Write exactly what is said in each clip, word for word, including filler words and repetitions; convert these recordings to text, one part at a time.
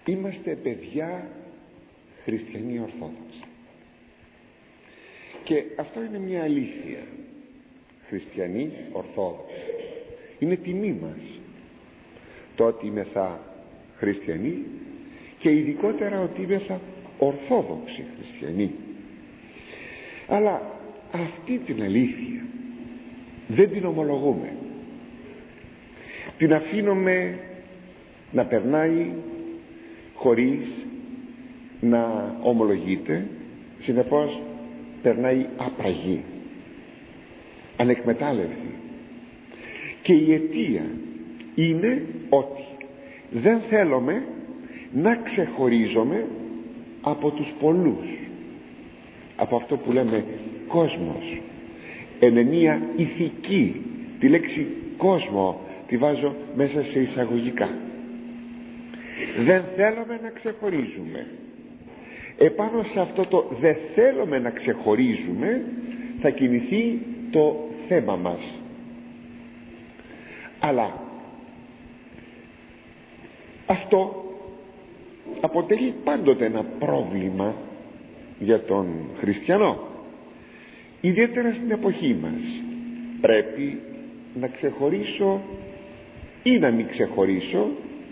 Είμαστε παιδιά χριστιανοί ορθόδοξοι, και αυτό είναι μια αλήθεια. Χριστιανοί ορθόδοξοι, είναι τιμή μας το ότι είμεθα χριστιανοί, και ειδικότερα ότι είμεθα ορθόδοξοι χριστιανοί. Αλλά αυτή την αλήθεια δεν την ομολογούμε, την αφήνουμε να περνάει χωρίς να ομολογείται. Συνεπώς περνάει απραγή, ανεκμετάλλευτη, και η αιτία είναι ότι δεν θέλουμε να ξεχωρίζουμε από τους πολλούς, από αυτό που λέμε κόσμος, εν εννοία ηθική. Τη λέξη κόσμο τη βάζω μέσα σε εισαγωγικά. Δεν θέλουμε να ξεχωρίζουμε. Επάνω σε αυτό το δεν θέλουμε να ξεχωρίζουμε θα κινηθεί το θέμα μας. Αλλά αυτό αποτελεί πάντοτε ένα πρόβλημα για τον χριστιανό, ιδιαίτερα στην εποχή μας. Πρέπει να ξεχωρίσω ή να μην ξεχωρίσω,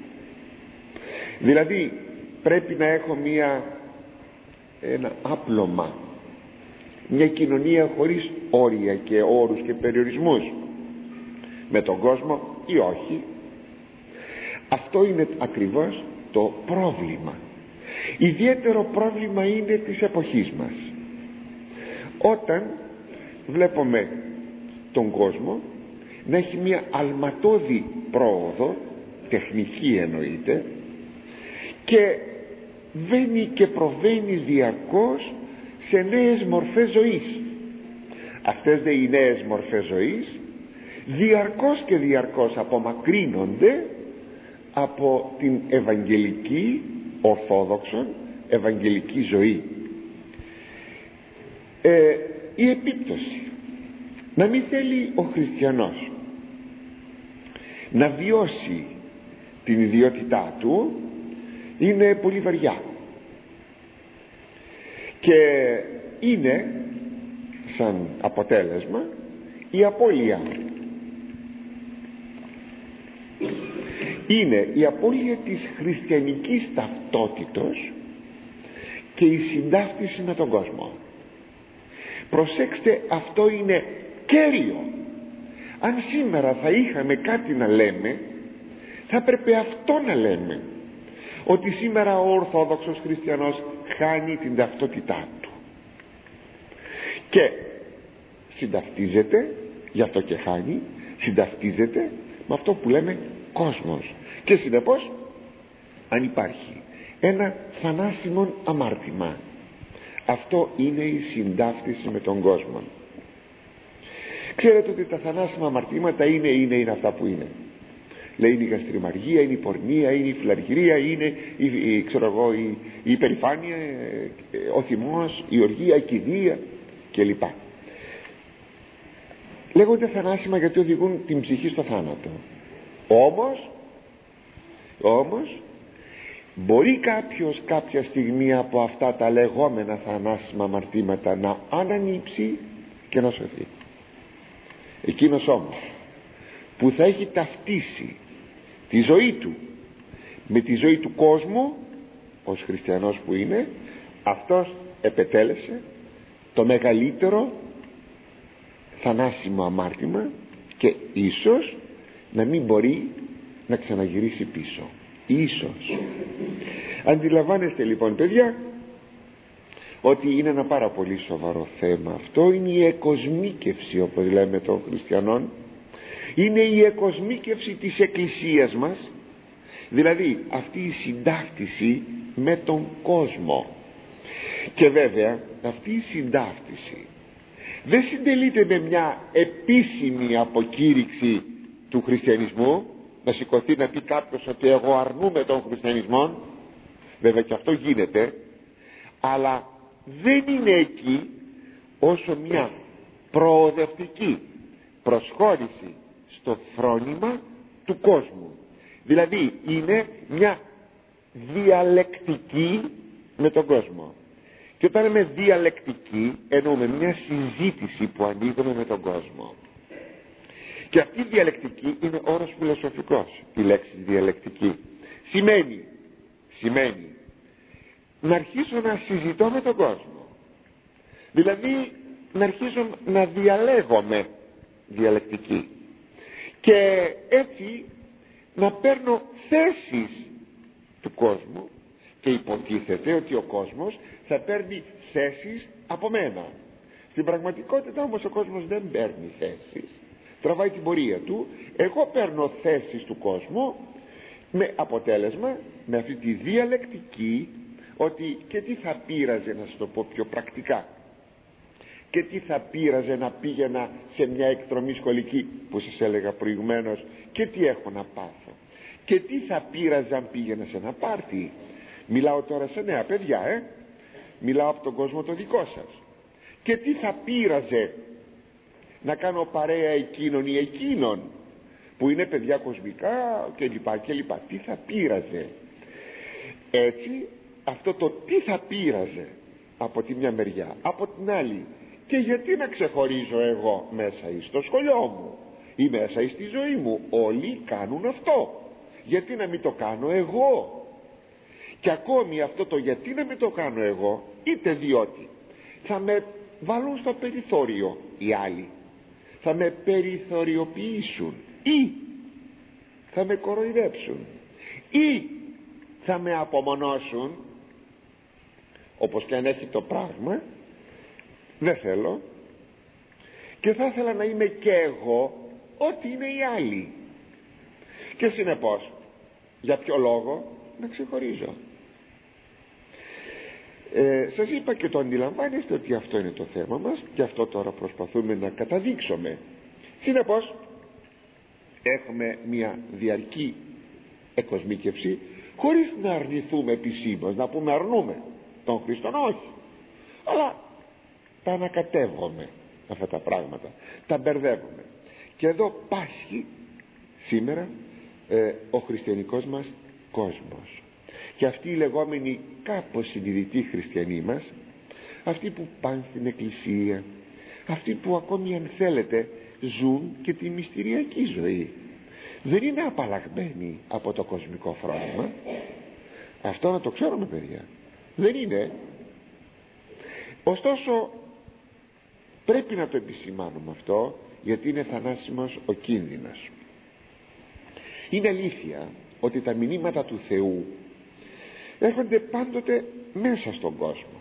δηλαδή πρέπει να έχω μια, ένα άπλωμα, μια κοινωνία χωρίς όρια και όρους και περιορισμούς με τον κόσμο ή όχι. Αυτό είναι ακριβώς το πρόβλημα. Ιδιαίτερο πρόβλημα είναι της εποχής μας, όταν βλέπουμε τον κόσμο να έχει μια αλματώδη πρόοδο, τεχνική εννοείται, και βαίνει και προβαίνει διαρκώς σε νέες μορφές ζωής. Αυτές δε οι νέες μορφές ζωής διαρκώς και διαρκώς απομακρύνονται από την ευαγγελική, ορθόδοξον ευαγγελική ζωή. ε, η επίπτωση να μην θέλει ο χριστιανός να βιώσει την ιδιότητά του είναι πολύ βαριά, και είναι σαν αποτέλεσμα η απώλεια. Είναι η απώλεια της χριστιανικής ταυτότητος και η συντάφτιση με τον κόσμο. Προσέξτε, αυτό είναι κέριο. Αν σήμερα θα είχαμε κάτι να λέμε, θα έπρεπε αυτό να λέμε, ότι σήμερα ο Ορθόδοξος χριστιανός χάνει την ταυτότητά του και συνταυτίζεται, γι' αυτό και χάνει, συνταυτίζεται με αυτό που λέμε κόσμος, και συνεπώς αν υπάρχει ένα θανάσιμο αμάρτημα, αυτό είναι η συντάφτιση με τον κόσμο. Ξέρετε ότι τα θανάσιμα αμαρτήματα είναι, είναι, είναι αυτά που είναι. Λέει, είναι η γαστριμαργία, είναι η πορνεία, είναι η φιλαργυρία, είναι η, η, ξέρω εγώ, η, η υπερηφάνεια, ο θυμός, η οργία, η κηδεία κλπ. Λέγονται θανάσιμα γιατί οδηγούν την ψυχή στο θάνατο. Όμως, όμως μπορεί κάποιος κάποια στιγμή από αυτά τα λεγόμενα θανάσιμα αμαρτήματα να ανανύψει και να σωθεί. Εκείνος όμως που θα έχει ταυτίσει τη ζωή του με τη ζωή του κόσμου, ως χριστιανός που είναι, αυτός επετέλεσε το μεγαλύτερο θανάσιμο αμάρτημα, και ίσως να μην μπορεί να ξαναγυρίσει πίσω. Ίσως. Αντιλαμβάνεστε λοιπόν, παιδιά, ότι είναι ένα πάρα πολύ σοβαρό θέμα αυτό. Είναι η εκοσμίκευση, όπως λέμε, των χριστιανών. Είναι η εκοσμίκευση της Εκκλησίας μας, δηλαδή αυτή η συντάφτιση με τον κόσμο. Και βέβαια αυτή η συντάφτιση δεν συντελείται με μια επίσημη αποκήρυξη του χριστιανισμού, να σηκωθεί να πει κάποιος ότι εγώ αρνούμαι τον χριστιανισμό. Βέβαια και αυτό γίνεται, αλλά δεν είναι εκεί όσο μια προοδευτική προσχώρηση στο φρόνημα του κόσμου. Δηλαδή είναι μια διαλεκτική με τον κόσμο. Και όταν λέμε διαλεκτική εννοούμε μια συζήτηση που ανοίγουμε με τον κόσμο. Και αυτή η διαλεκτική είναι όρος φιλοσοφικός. Η λέξη διαλεκτική σημαίνει, σημαίνει να αρχίσω να συζητώ με τον κόσμο. Δηλαδή να αρχίσω να διαλέγομαι, διαλεκτική, και έτσι να παίρνω θέσεις του κόσμου, και υποτίθεται ότι ο κόσμος θα παίρνει θέσεις από μένα. Στην πραγματικότητα όμως ο κόσμος δεν παίρνει θέσεις, τραβάει την πορεία του. Εγώ παίρνω θέσεις του κόσμου, με αποτέλεσμα, με αυτή τη διαλεκτική, ότι και τι θα πείραζε, να σας το πω πιο πρακτικά, και τι θα πείραζε να πήγαινα σε μια εκδρομή σχολική που σας έλεγα προηγουμένως, και τι έχω να πάθω, και τι θα πείραζε αν πήγαινα σε ένα πάρτι. Μιλάω τώρα σε νέα παιδιά, ε? μιλάω από τον κόσμο το δικό σας. Και τι θα πείραζε να κάνω παρέα εκείνων ή εκείνων που είναι παιδιά κοσμικά και λοιπά και λοιπά. Τι θα πείραζε. Έτσι αυτό το τι θα πείραζε από τη μια μεριά, από την άλλη, και γιατί να ξεχωρίζω εγώ μέσα εις στο σχολείο μου ή μέσα εις στη ζωή μου? Όλοι κάνουν αυτό, γιατί να μην το κάνω εγώ? Και ακόμη αυτό το γιατί να μην το κάνω εγώ, είτε διότι θα με βάλουν στο περιθώριο οι άλλοι, θα με περιθωριοποιήσουν, ή θα με κοροϊδέψουν, ή θα με απομονώσουν, όπως και αν έχει το πράγμα, δεν θέλω, και θα ήθελα να είμαι και εγώ ό,τι είναι οι άλλοι. Και συνεπώς, για ποιο λόγο? Να ξεχωρίζω. ε, Σας είπα και το αντιλαμβάνεστε ότι αυτό είναι το θέμα μας, και αυτό τώρα προσπαθούμε να καταδείξουμε. Συνεπώς έχουμε μια διαρκή εκοσμίκευση, χωρίς να αρνηθούμε επισήμως, να πούμε αρνούμε τον Χριστόν, όχι, αλλά τα ανακατεύουμε αυτά τα πράγματα, τα μπερδεύουμε. Και εδώ πάσχει σήμερα ε, ο χριστιανικός μας κόσμος, και αυτοί οι λεγόμενοι κάπως συνειδητοί χριστιανοί μας, αυτοί που πάνε στην εκκλησία, αυτοί που ακόμη αν θέλετε ζουν και τη μυστηριακή ζωή, δεν είναι απαλλαγμένοι από το κοσμικό φρόνημα. Αυτό να το ξέρουμε, παιδιά, δεν είναι. Ωστόσο πρέπει να το επισημάνουμε αυτό, γιατί είναι θανάσιμος ο κίνδυνος. Είναι αλήθεια ότι τα μηνύματα του Θεού έρχονται πάντοτε μέσα στον κόσμο,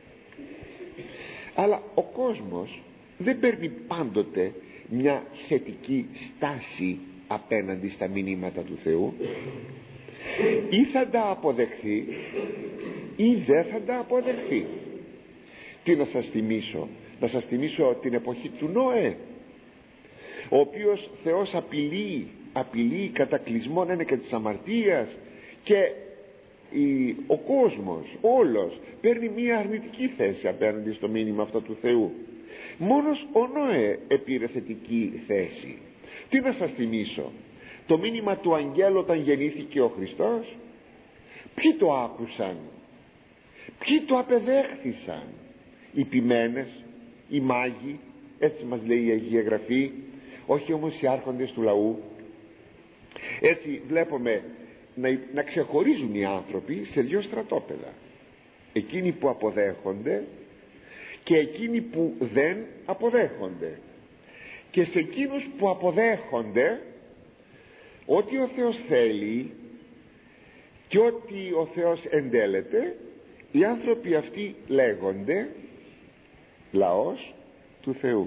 αλλά ο κόσμος δεν παίρνει πάντοτε μια θετική στάση απέναντι στα μηνύματα του Θεού. Ή θα τα αποδεχθεί ή δεν θα τα αποδεχθεί. Τι να σας θυμίσω? Να σας θυμίσω την εποχή του Νόε, ο οποίος Θεός απειλεί απειλεί κατακλυσμόν είναι και της αμαρτίας, και η, ο κόσμος όλος παίρνει μια αρνητική θέση απέναντι στο μήνυμα αυτό του Θεού. Μόνος ο Νόε επήρε θετική θέση. Τι να σας θυμίσω? Το μήνυμα του αγγέλου όταν γεννήθηκε ο Χριστός, ποιοι το άκουσαν, ποιοι το απεδέχθησαν? Οι ποιμένες, οι μάγοι, έτσι μας λέει η Αγία Γραφή, όχι όμως οι άρχοντες του λαού. Έτσι βλέπουμε να, να ξεχωρίζουν οι άνθρωποι σε δύο στρατόπεδα, εκείνοι που αποδέχονται και εκείνοι που δεν αποδέχονται. Και σε εκείνους που αποδέχονται ό,τι ο Θεός θέλει και ό,τι ο Θεός εντέλεται, οι άνθρωποι αυτοί λέγονται λαός του Θεού.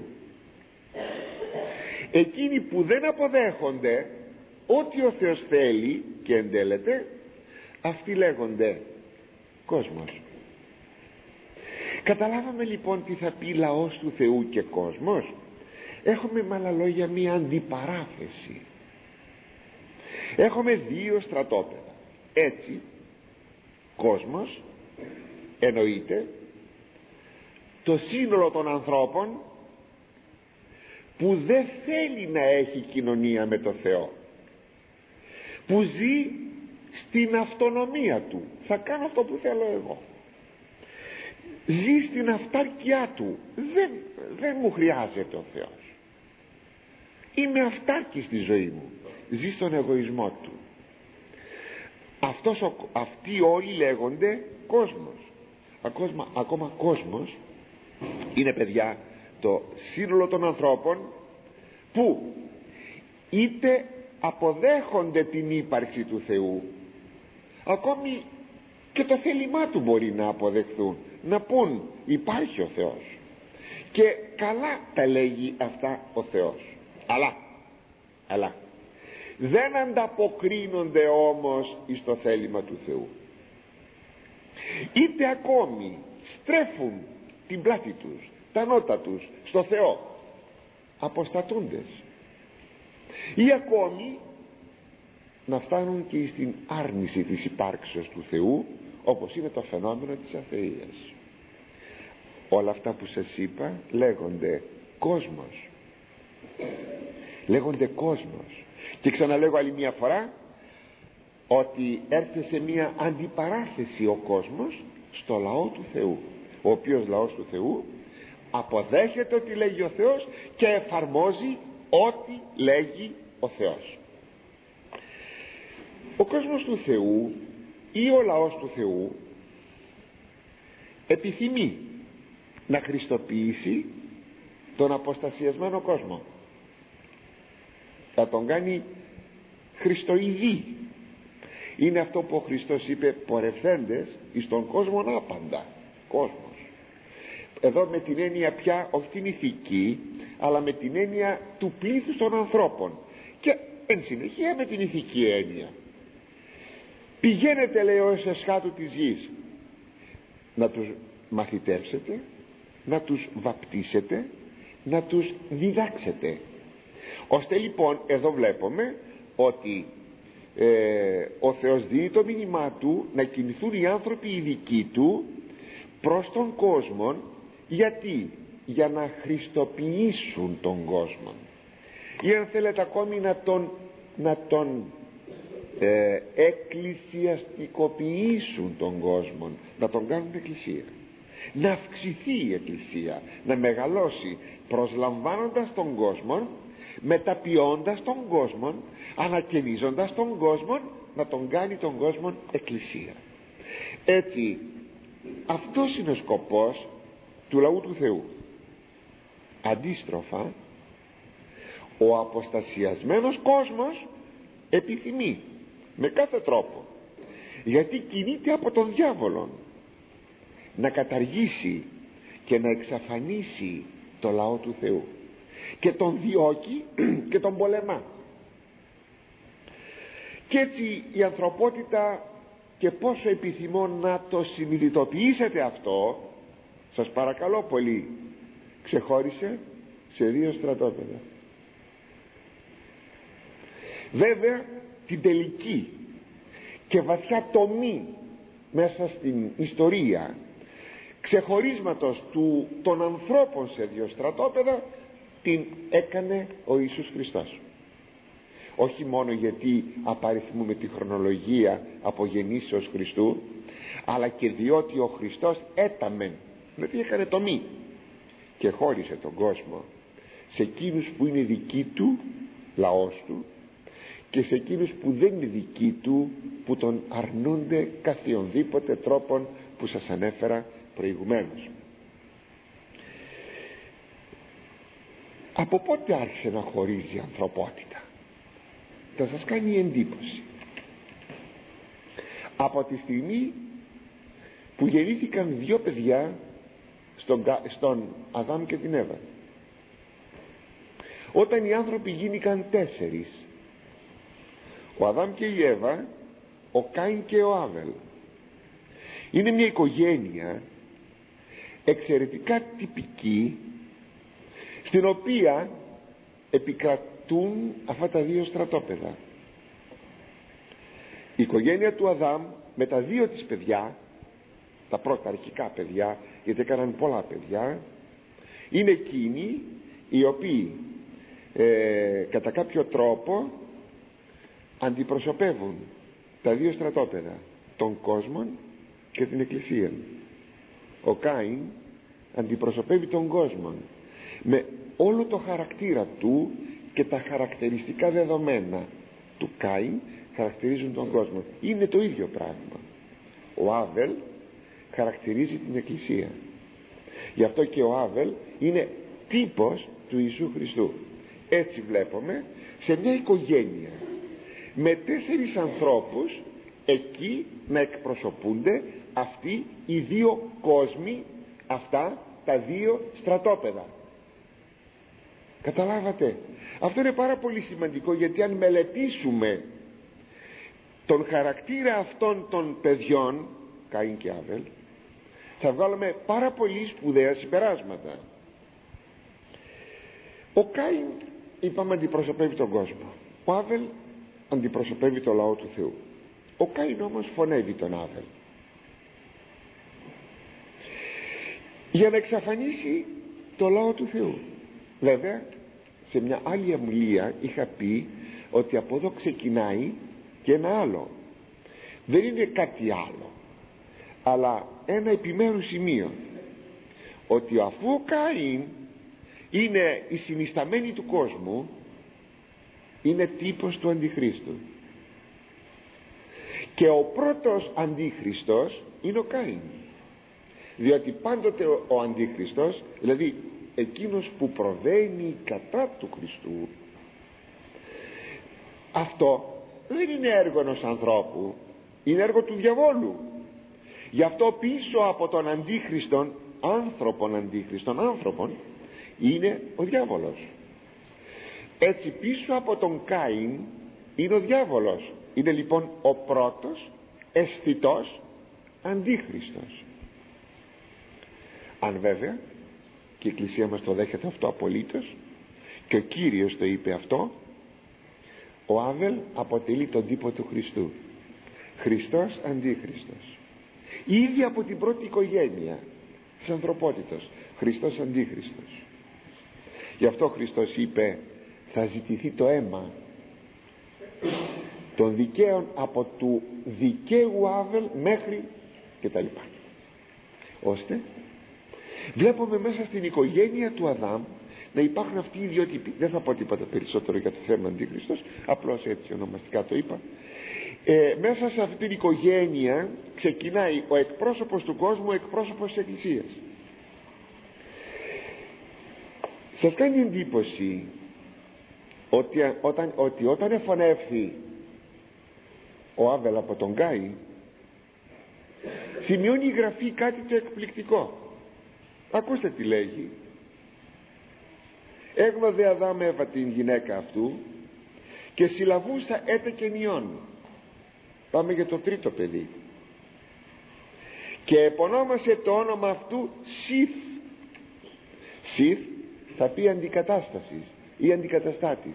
Εκείνοι που δεν αποδέχονται ό,τι ο Θεός θέλει και εντέλεται, αυτοί λέγονται κόσμος. Καταλάβαμε λοιπόν τι θα πει λαός του Θεού και κόσμος? Έχουμε με άλλα λόγια μία αντιπαράθεση. Έχουμε δύο στρατόπεδα. Έτσι κόσμος εννοείται το σύνολο των ανθρώπων που δεν θέλει να έχει κοινωνία με το Θεό, που ζει στην αυτονομία του, θα κάνω αυτό που θέλω εγώ. Ζει στην αυτάρκειά του, δεν, δεν μου χρειάζεται ο Θεός. Είμαι αυτάρκη στη ζωή μου. Ζει στον εγωισμό του. Αυτός, αυτοί όλοι λέγονται κόσμος. Ακόμα, ακόμα κόσμος είναι, παιδιά, το σύνολο των ανθρώπων που είτε αποδέχονται την ύπαρξη του Θεού, ακόμη και το θέλημά του μπορεί να αποδεχθούν, να πούν υπάρχει ο Θεός, και καλά τα λέγει αυτά ο Θεός, αλλά, αλλά δεν ανταποκρίνονται όμως εις το θέλημα του Θεού, είτε ακόμη στρέφουν την πλάτη τους, τα νότα τους στο Θεό, αποστατούντες, ή ακόμη να φτάνουν και στην άρνηση της υπάρξεως του Θεού, όπως είναι το φαινόμενο της αθείας. Όλα αυτά που σας είπα λέγονται κόσμος, λέγονται κόσμος. Και ξαναλέγω άλλη μια φορά ότι έρχεται σε μια αντιπαράθεση ο κόσμος στο λαό του Θεού, ο οποίος λαός του Θεού αποδέχεται ότι λέγει ο Θεός και εφαρμόζει ό,τι λέγει ο Θεός. Ο κόσμος του Θεού ή ο λαός του Θεού επιθυμεί να χριστοποιήσει τον αποστασιασμένο κόσμο, θα τον κάνει χριστοειδή. Είναι αυτό που ο Χριστός είπε, πορευθέντες εις τον κόσμο άπαντα. Κόσμος εδώ με την έννοια πια όχι την ηθική, αλλά με την έννοια του πλήθους των ανθρώπων, και εν συνεχεία με την ηθική έννοια. Πηγαίνετε, λέει, ως εσχάτου της γης, να τους μαθητεύσετε, να τους βαπτίσετε, να τους διδάξετε, ώστε λοιπόν εδώ βλέπουμε ότι ε, ο Θεός δίνει το μήνυμά του να κινηθούν οι άνθρωποι οι δικοί του προς τον κόσμο. Γιατί? Για να χριστοποιήσουν τον κόσμο, ή αν θέλετε ακόμη να τον, να τον ε, εκκλησιαστικοποιήσουν τον κόσμο, να τον κάνουν εκκλησία, να αυξηθεί η εκκλησία, να μεγαλώσει, προσλαμβάνοντας τον κόσμο, μεταποιώντας τον κόσμο, ανακαινίζοντας τον κόσμο, να τον κάνει τον κόσμο εκκλησία. Έτσι αυτός είναι ο σκοπός του λαού του Θεού. Αντίστροφα, ο αποστασιασμένος κόσμος επιθυμεί με κάθε τρόπο, γιατί κινείται από τον διάβολο, να καταργήσει και να εξαφανίσει το λαό του Θεού, και τον διώκει και τον πολεμά. Και έτσι η ανθρωπότητα, και πόσο επιθυμώ να το συνειδητοποιήσετε αυτό, σας παρακαλώ πολύ, ξεχώρισε σε δύο στρατόπεδα. Βέβαια την τελική και βαθιά τομή μέσα στην ιστορία ξεχωρίσματος του, των ανθρώπων σε δύο στρατόπεδα, την έκανε ο Ιησούς Χριστός. Όχι μόνο γιατί απαριθμούμε τη χρονολογία από γεννήσεως Χριστού, αλλά και διότι ο Χριστός έταμεν, δηλαδή έκανε τομή και χώρισε τον κόσμο σε εκείνους που είναι δικοί του, λαός του, και σε εκείνους που δεν είναι δικοί του, που τον αρνούνται καθιονδήποτε τρόπον που σας ανέφερα προηγουμένως. Από πότε άρχισε να χωρίζει η ανθρωπότητα? Θα σας κάνει εντύπωση. Από τη στιγμή που γεννήθηκαν δύο παιδιά στον, στον Αδάμ και την Εύα. Όταν οι άνθρωποι γίνηκαν τέσσερις, ο Αδάμ και η Εύα, ο Κάιν και ο Άβελ, είναι μια οικογένεια εξαιρετικά τυπική, στην οποία επικρατούν αυτά τα δύο στρατόπεδα. Η οικογένεια του Αδάμ με τα δύο της παιδιά, τα πρώτα αρχικά παιδιά, γιατί έκαναν πολλά παιδιά, είναι εκείνοι οι οποίοι ε, κατά κάποιο τρόπο αντιπροσωπεύουν τα δύο στρατόπεδα, τον κόσμο και την Εκκλησία. Ο Κάιν αντιπροσωπεύει τον κόσμο με όλο το χαρακτήρα του και τα χαρακτηριστικά δεδομένα του Κάιν χαρακτηρίζουν τον κόσμο. Είναι το ίδιο πράγμα. Ο Άβελ χαρακτηρίζει την Εκκλησία. Γι' αυτό και ο Άβελ είναι τύπος του Ιησού Χριστού. Έτσι βλέπουμε σε μια οικογένεια με τέσσερις ανθρώπους εκεί να εκπροσωπούνται αυτοί οι δύο κόσμοι, αυτά τα δύο στρατόπεδα. Καταλάβατε? Αυτό είναι πάρα πολύ σημαντικό, γιατί αν μελετήσουμε τον χαρακτήρα αυτών των παιδιών Κάιν και Άβελ θα βγάλουμε πάρα πολύ σπουδαία συμπεράσματα. Ο Κάιν, είπαμε, αντιπροσωπεύει τον κόσμο. Ο Άβελ αντιπροσωπεύει το λαό του Θεού. Ο Κάιν όμως φωνεύει τον Άβελ για να εξαφανίσει το λαό του Θεού. Βέβαια σε μια άλλη ομιλία είχα πει ότι από εδώ ξεκινάει και ένα άλλο. Δεν είναι κάτι άλλο, αλλά ένα επιμέρους σημείο, ότι αφού ο Κάιν είναι η συνισταμένη του κόσμου, είναι τύπος του Αντιχρίστου, και ο πρώτος Αντίχριστος είναι ο Κάιν, διότι πάντοτε ο Αντίχριστος, δηλαδή εκείνος που προβαίνει κατά του Χριστού, αυτό δεν είναι έργο ενός ανθρώπου, είναι έργο του διαβόλου. Γι' αυτό πίσω από τον Αντίχριστον, άνθρωπον Αντίχριστον, άνθρωπον, είναι ο διάβολος. Έτσι πίσω από τον Κάιν είναι ο διάβολος. Είναι λοιπόν ο πρώτος αισθητός Αντίχριστος. Αν βέβαια, και η Εκκλησία μας το δέχεται αυτό απολύτως, και ο Κύριος το είπε αυτό, ο Άβελ αποτελεί τον τύπο του Χριστού. Χριστός Αντίχριστος. Ήδη από την πρώτη οικογένεια της ανθρωπότητας, Χριστός Αντίχριστος. Γι' αυτό ο Χριστός είπε, θα ζητηθεί το αίμα των δικαίων από του δικαίου Άβελ μέχρι και τα λοιπά, ώστε βλέπουμε μέσα στην οικογένεια του Αδάμ να υπάρχουν αυτοί οι δύο τύποι. Δεν θα πω τίποτα περισσότερο για το θέμα Αντίχριστος, απλώς έτσι ονομαστικά το είπα. ε, μέσα σε αυτή την οικογένεια ξεκινάει ο εκπρόσωπος του κόσμου, ο εκπρόσωπος της Εκκλησίας. Σας κάνει εντύπωση ότι όταν, ότι όταν εφωνεύθη ο Άβελ από τον Κάιν, σημειώνει η Γραφή κάτι το εκπληκτικό. Ακούστε τι λέγει. Έγνοδε Αδάμ Εύα την γυναίκα αυτού και συλλαβούσα έτε και νιών. Πάμε για το τρίτο παιδί. Και επωνόμασε το όνομα αυτού Σιθ. Σιθ θα πει αντικατάστασης ή αντικαταστάτης,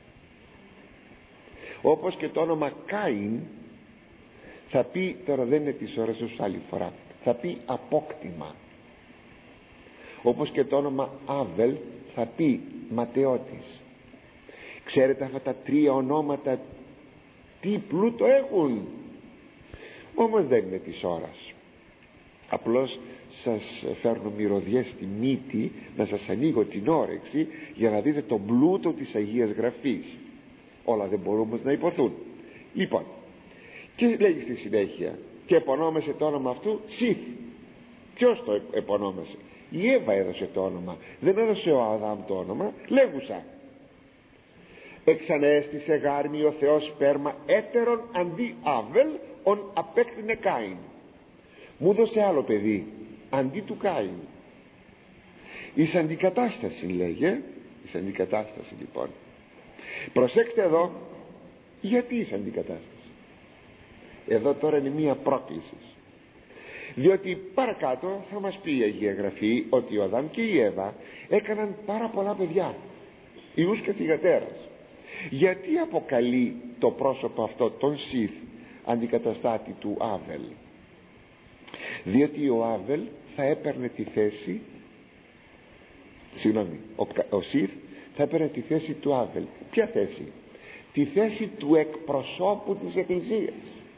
όπως και το όνομα Κάιν θα πει, τώρα δεν είναι της ώρας ως άλλη φορά, θα πει απόκτημα, όπως και το όνομα Άβελ θα πει ματαιώτης. Ξέρετε αυτά τα τρία ονόματα τι πλούτο έχουν? Όμως δεν είναι της ώρας, απλώς σας φέρνω μυρωδιές στη μύτη να σας ανοίγω την όρεξη για να δείτε τον πλούτο της Αγίας Γραφής. Όλα δεν μπορούν όμως να υποθούν. Λοιπόν, και λέγει στη συνέχεια, και επωνόμασε το όνομα αυτού Σιθ. Ποιος το επωνόμασε? Η Εύα έδωσε το όνομα, δεν έδωσε ο Αδάμ το όνομα. Λέγουσα, εξανέστησε γάρμη ο Θεός σπέρμα έτερον αντί Άβελ ον απέκτηνε Κάιν. Μου δώσε άλλο παιδί αντί του Κάιν. Εις αντικατάσταση λέγε, εις αντικατάσταση λοιπόν. Προσέξτε εδώ, γιατί εις αντικατάσταση? Εδώ τώρα είναι μία πρόκληση, διότι παρακάτω θα μας πει η Αγία Γραφή ότι ο Αδάμ και η Εύα έκαναν πάρα πολλά παιδιά, ιούς και θυγατέρας. Γιατί αποκαλεί το πρόσωπο αυτό τον Σιθ αντικαταστάτη του Άβελ? Διότι ο Άβελ θα έπαιρνε τη θέση, συγγνώμη, ο, ο Σιθ θα έπαιρνε τη θέση του Άβελ. Ποια θέση? Τη θέση του εκπροσώπου της Εκκλησίας.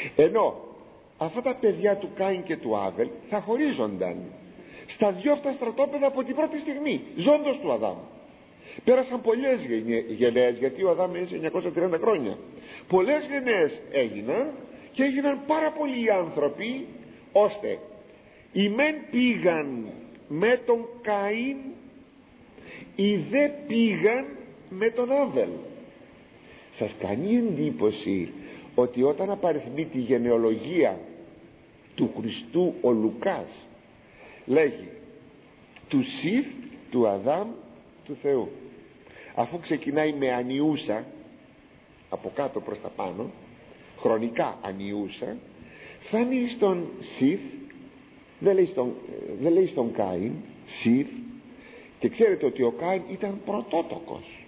Ενώ αυτά τα παιδιά του Κάιν και του Άβελ θα χωρίζονταν στα δυο αυτά στρατόπεδα από την πρώτη στιγμή ζώντος του Αδάμ. Πέρασαν πολλές γενναίες, γιατί ο Αδάμ έζησε εννιακόσια τριάντα χρόνια. Πολλές γενναίες έγιναν και έγιναν πάρα πολλοί άνθρωποι, ώστε οι μεν πήγαν με τον Καΐν, οι δε πήγαν με τον Άβελ. Σας κάνει εντύπωση ότι όταν απαριθμεί τη γενεολογία του Χριστού ο Λουκάς, λέγει του Σιθ, του Αδάμ, του Θεού, αφού ξεκινάει με ανιούσα από κάτω προς τα πάνω, χρονικά ανιούσα, φτάνει στον Σιθ, δεν λέει στον, δεν λέει στον Κάιν, Σιθ, και ξέρετε ότι ο Κάιν ήταν πρωτότοκος,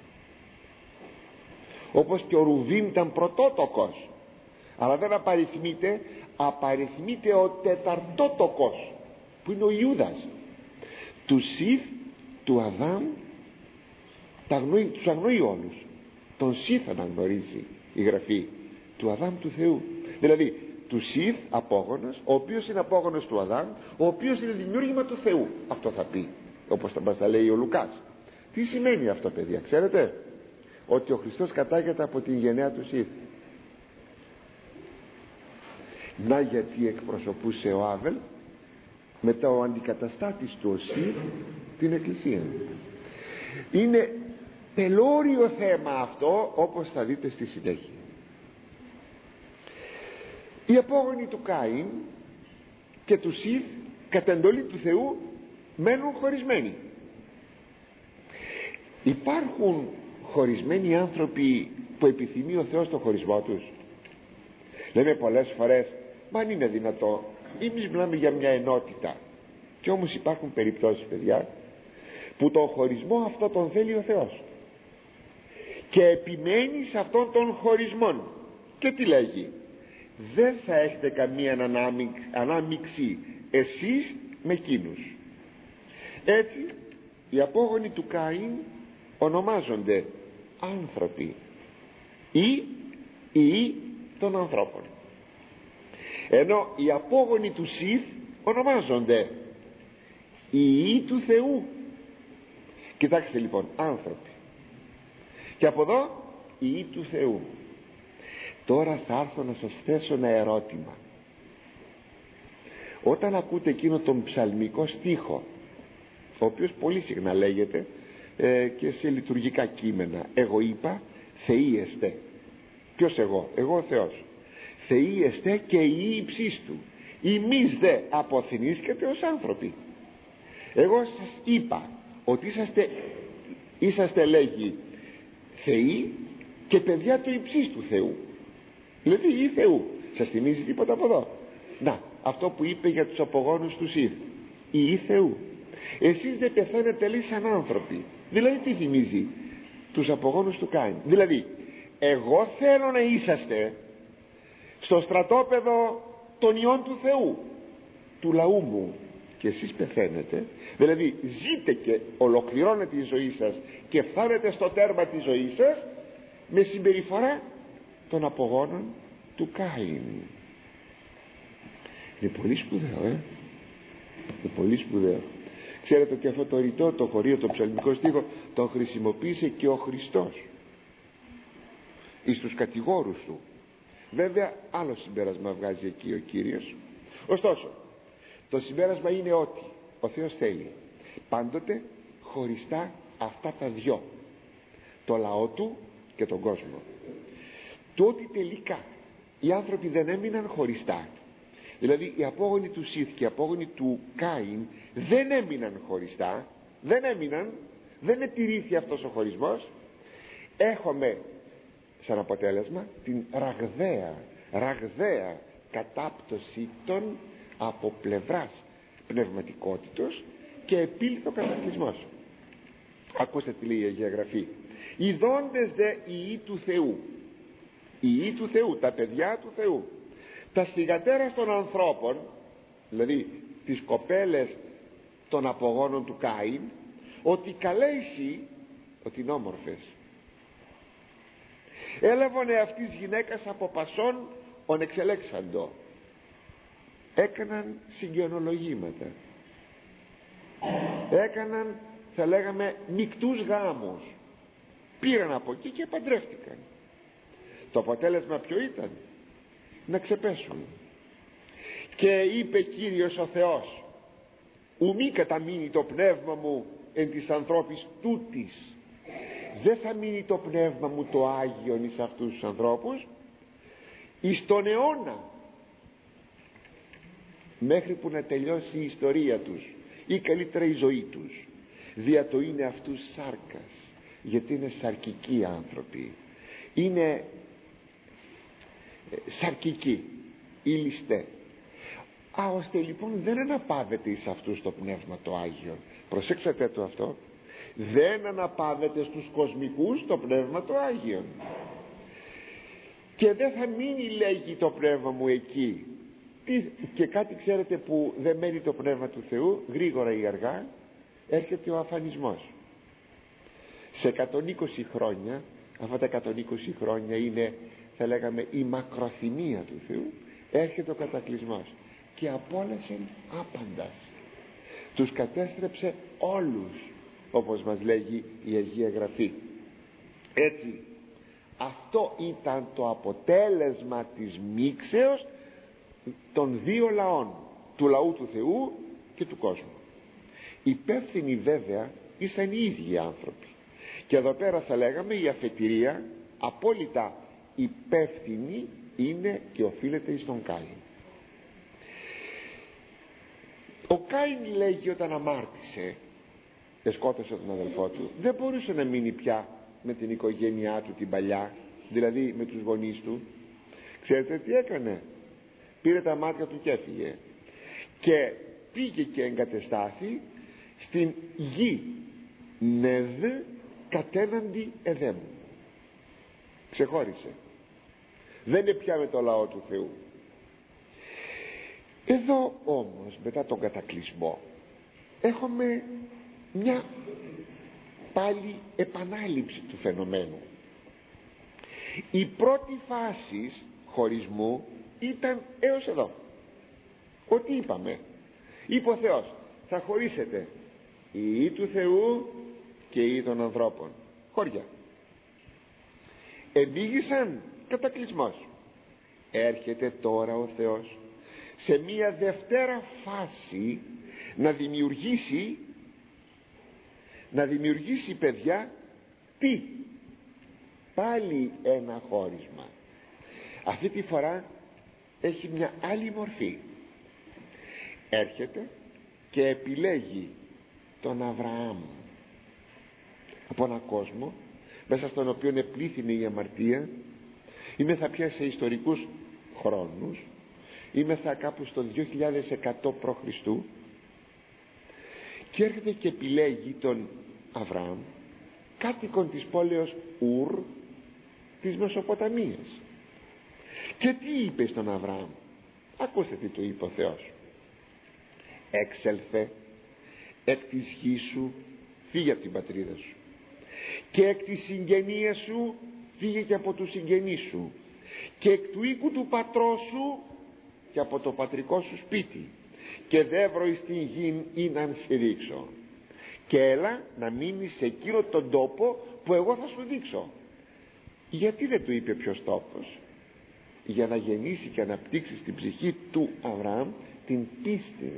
όπως και ο Ρουβίν ήταν πρωτότοκος, αλλά δεν απαριθμείται, απαριθμείται ο τεταρτότοκος που είναι ο Ιούδας. Του Σιθ, του Αδάμ, τα αγνοεί, τους αγνοεί όλους. Τον Σιθ αναγνωρίζει η Γραφή, του Αδάμ του Θεού. Δηλαδή του Σιθ απόγονος, ο οποίος είναι απόγονος του Αδάμ, ο οποίος είναι δημιούργημα του Θεού. Αυτό θα πει, όπως θα μας τα λέει ο Λουκάς. Τι σημαίνει αυτό, παιδιά? Ξέρετε ότι ο Χριστός κατάγεται από την γενναία του Σιθ. Να γιατί εκπροσωπούσε ο Άβελ, μετά ο αντικαταστάτης του ο Σιθ την Εκκλησία. Είναι πελώριο θέμα αυτό, όπως θα δείτε στη συνέχεια. Οι απόγονοι του Κάιν και του Σιθ κατ' εντολή του Θεού μένουν χωρισμένοι. Υπάρχουν χωρισμένοι άνθρωποι που επιθυμεί ο Θεός τον χωρισμό τους? Λέμε πολλές φορές, μα αν είναι δυνατό, εμείς μιλάμε για μια ενότητα, και όμως υπάρχουν περιπτώσεις, παιδιά, που τον χωρισμό αυτό τον θέλει ο Θεός και επιμένει σε αυτόν τον χωρισμόν. Και τι λέγει? Δεν θα έχετε καμία ανάμειξη εσείς με εκείνους. Έτσι οι απόγονοι του Κάιν ονομάζονται άνθρωποι ή ή των ανθρώπων, ενώ οι απόγονοι του Σιθ ονομάζονται οι ή του Θεού. Κοιτάξτε λοιπόν, άνθρωποι, και από εδώ οι ή του Θεού. Τώρα θα έρθω να σας θέσω ένα ερώτημα. Όταν ακούτε εκείνο τον ψαλμικό στίχο, ο οποίος πολύ συχνά λέγεται ε, και σε λειτουργικά κείμενα, εγώ είπα θεοί εστε. Ποιος εγώ? Εγώ ο Θεός. Θεοί εστε και η ύψης του, ημείς δε αποθυνίσκετε ως άνθρωποι. Εγώ σας είπα ότι είσαστε, είσαστε λέγει θεοί και παιδιά του υψής του Θεού, δηλαδή ή Θεού. Σας θυμίζει τίποτα από εδώ? Να, αυτό που είπε για τους απογόνους του Σιθ, ή Θεού. Εσείς δεν πεθαίνετε λέει σαν άνθρωποι. Δηλαδή τι θυμίζει? Τους απογόνους του Κάιν. Δηλαδή εγώ θέλω να είσαστε στο στρατόπεδο των ιών του Θεού, του λαού μου, και εσείς πεθαίνετε. Δηλαδή ζείτε και ολοκληρώνετε η ζωή σας και φτάνετε στο τέρμα της ζωής σας με συμπεριφορά των απογόνων του Κάιν. Είναι πολύ σπουδαίο, ε? Είναι πολύ σπουδαίο. Ξέρετε ότι αυτό το ρητό, το χωρίο, το ψαλμικό στίχο, τον χρησιμοποίησε και ο Χριστός εις τους κατηγόρους του. Βέβαια άλλο συμπέρασμα βγάζει εκεί ο Κύριος. Ωστόσο το συμπέρασμα είναι ότι ο Θεός θέλει πάντοτε χωριστά αυτά τα δυο, το λαό του και τον κόσμο. Το ότι τελικά οι άνθρωποι δεν έμειναν χωριστά, δηλαδή οι απόγονοι του Σιθ και οι απόγονοι του Κάιν δεν έμειναν χωριστά, δεν έμειναν, δεν ετηρήθη αυτός ο χωρισμός, έχουμε σαν αποτέλεσμα την ραγδαία ραγδαία κατάπτωση των από πλευράς πνευματικότητος και επήλθε ο κατακλυσμός. Ακούστε τι λέει η Αγία Γραφή. Οι δόντες δε οι ή του Θεού, οι ή του Θεού, τα παιδιά του Θεού, τα θυγατέρας των ανθρώπων, δηλαδή τις κοπέλες των απογόνων του Κάιν, ότι καλέσει, ότι είναι όμορφες, έλαβαν αυτής γυναίκας από πασών ον εξελέξαντο, έκαναν συγγενολογήματα, έκαναν, θα λέγαμε, μικτούς γάμους, πήραν από εκεί και παντρεύτηκαν. Το αποτέλεσμα ποιο ήταν? Να ξεπέσουν. Και είπε Κύριος ο Θεός, ουμή καταμείνει το πνεύμα μου εν της ανθρώπης τούτης. Δεν θα μείνει το πνεύμα μου το Άγιον εις αυτούς τους ανθρώπους εις τον αιώνα, μέχρι που να τελειώσει η ιστορία τους ή καλύτερα η ζωή τους. Δια το είναι αυτούς σάρκας, γιατί είναι σαρκικοί άνθρωποι, είναι σαρκικοί ή ληστέ. Α, ώστε λοιπόν δεν αναπαύεται εις αυτούς το πνεύμα το Άγιον. Προσέξατε το αυτό. Δεν αναπαύεται στους κοσμικούς το πνεύμα το Άγιον. Και δεν θα μείνει, λέγει, το πνεύμα μου εκεί. Τι, και κάτι ξέρετε που δεν μένει το πνεύμα του Θεού, γρήγορα ή αργά έρχεται ο αφανισμός. Σε εκατόν είκοσι χρόνια, αυτά τα εκατόν είκοσι χρόνια είναι, θα λέγαμε, η μακροθυμία του Θεού, έρχεται ο κατακλυσμός και απόλυσε άπαντας, τους κατέστρεψε όλους, όπως μας λέγει η Αγία Γραφή. Έτσι, αυτό ήταν το αποτέλεσμα της μίξεως των δύο λαών, του λαού του Θεού και του κόσμου. Υπεύθυνοι βέβαια ήσαν οι ίδιοι άνθρωποι, και εδώ πέρα θα λέγαμε η αφετηρία απόλυτα υπεύθυνη είναι και οφείλεται εις τον Κάιν. Ο Κάιν, λέγει, όταν αμάρτησε, εσκότωσε τον αδελφό του, δεν μπορούσε να μείνει πια με την οικογένειά του την παλιά, δηλαδή με τους γονείς του. Ξέρετε τι έκανε? Πήρε τα μάτια του και έφυγε, και πήγε και εγκατεστάθη στην γη Νεδ κατέναντι Εδέμ. Ξεχώρισε, δεν είναι πια με το λαό του Θεού. Εδώ όμως, μετά τον κατακλυσμό, έχουμε μια πάλι επανάληψη του φαινομένου. Η πρώτη φάση χωρισμού ήταν έως εδώ. Ότι είπαμε, είπε ο Θεός, θα χωρίσετε η ή του Θεού και η ή των ανθρώπων, χωριά. Εμπήγησαν, κατακλυσμός. Έρχεται τώρα ο Θεός σε μία δευτέρα φάση να δημιουργήσει να δημιουργήσει, παιδιά, τι? Πάλι ένα χώρισμα. Αυτή τη φορά έχει μια άλλη μορφή. Έρχεται και επιλέγει τον Αβραάμ από έναν κόσμο μέσα στον οποίο επλήθυνε η αμαρτία. Είμαι θα πια σε ιστορικούς χρόνους, είμαι θα κάπου στο δύο χιλιάδες εκατό προ Χριστού, και έρχεται και επιλέγει τον Αβραάμ, κάτοικον της πόλεως Ουρ της Μεσοποταμίας. Και τι είπε στον Αβραάμ? Ακούστε τι του είπε ο Θεός. Έξελθε εκ της γης σου, φύγε από την πατρίδα σου, και εκ της συγγενείας σου, φύγε και από τους συγγενείς σου, και εκ του οίκου του πατρός σου και από το πατρικό σου σπίτι, και δεύρο εις την γην ή να σε δείξω, και έλα να μείνεις σε εκείνο τον τόπο που εγώ θα σου δείξω. Γιατί δεν του είπε ποιος τόπος? Για να γεννήσει και αναπτύξει στην ψυχή του Αβραάμ την πίστη.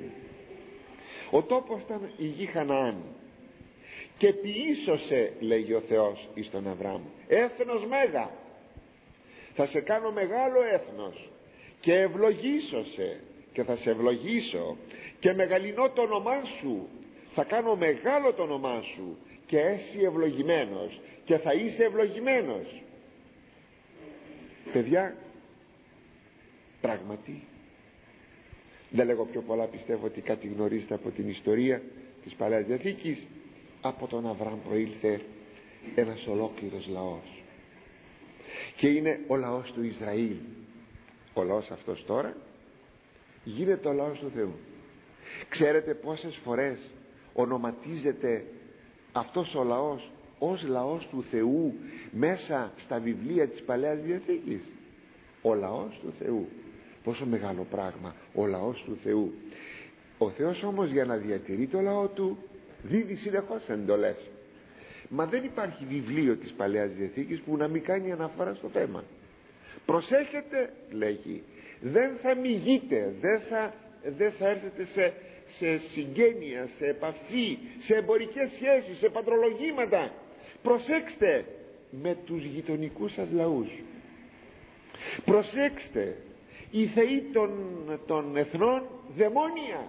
Ο τόπος ήταν η γη Χαναάν, και ποιήσωσε, λέγει ο Θεός εις τον Αβραάμ, έθνος μέγα, θα σε κάνω μεγάλο έθνος, και ευλογήσωσε, και θα σε ευλογήσω, και μεγαλυνώ το όνομά σου, θα κάνω μεγάλο το όνομά σου, και έσυ ευλογημένος, και θα είσαι ευλογημένος. Παιδιά, πράγματι, δεν λέγω πιο πολλά, πιστεύω ότι κάτι γνωρίζετε από την ιστορία της Παλαιάς Διαθήκης. Από τον Αβραάμ προήλθε ένας ολόκληρος λαός, και είναι ο λαός του Ισραήλ. Ο λαός αυτός τώρα γίνεται ο λαός του Θεού. Ξέρετε πόσες φορές ονοματίζεται αυτός ο λαός ως λαός του Θεού μέσα στα βιβλία της Παλαιάς Διαθήκης? Ο λαός του Θεού. Πόσο μεγάλο πράγμα, ο λαός του Θεού. Ο Θεός όμως για να διατηρεί το λαό του δίδει συνεχώς εντολές. Μα δεν υπάρχει βιβλίο της Παλαιάς Διαθήκης που να μην κάνει αναφορά στο θέμα. Προσέχετε, λέγει, δεν θα μηγείτε, δεν θα, δεν θα έρθετε σε, σε συγγένεια, σε επαφή, σε εμπορικές σχέσεις, σε πατρολογήματα. Προσέξτε με τους γειτονικούς σας λαούς. Προσέξτε, οι θεοί των, των εθνών δαιμόνια.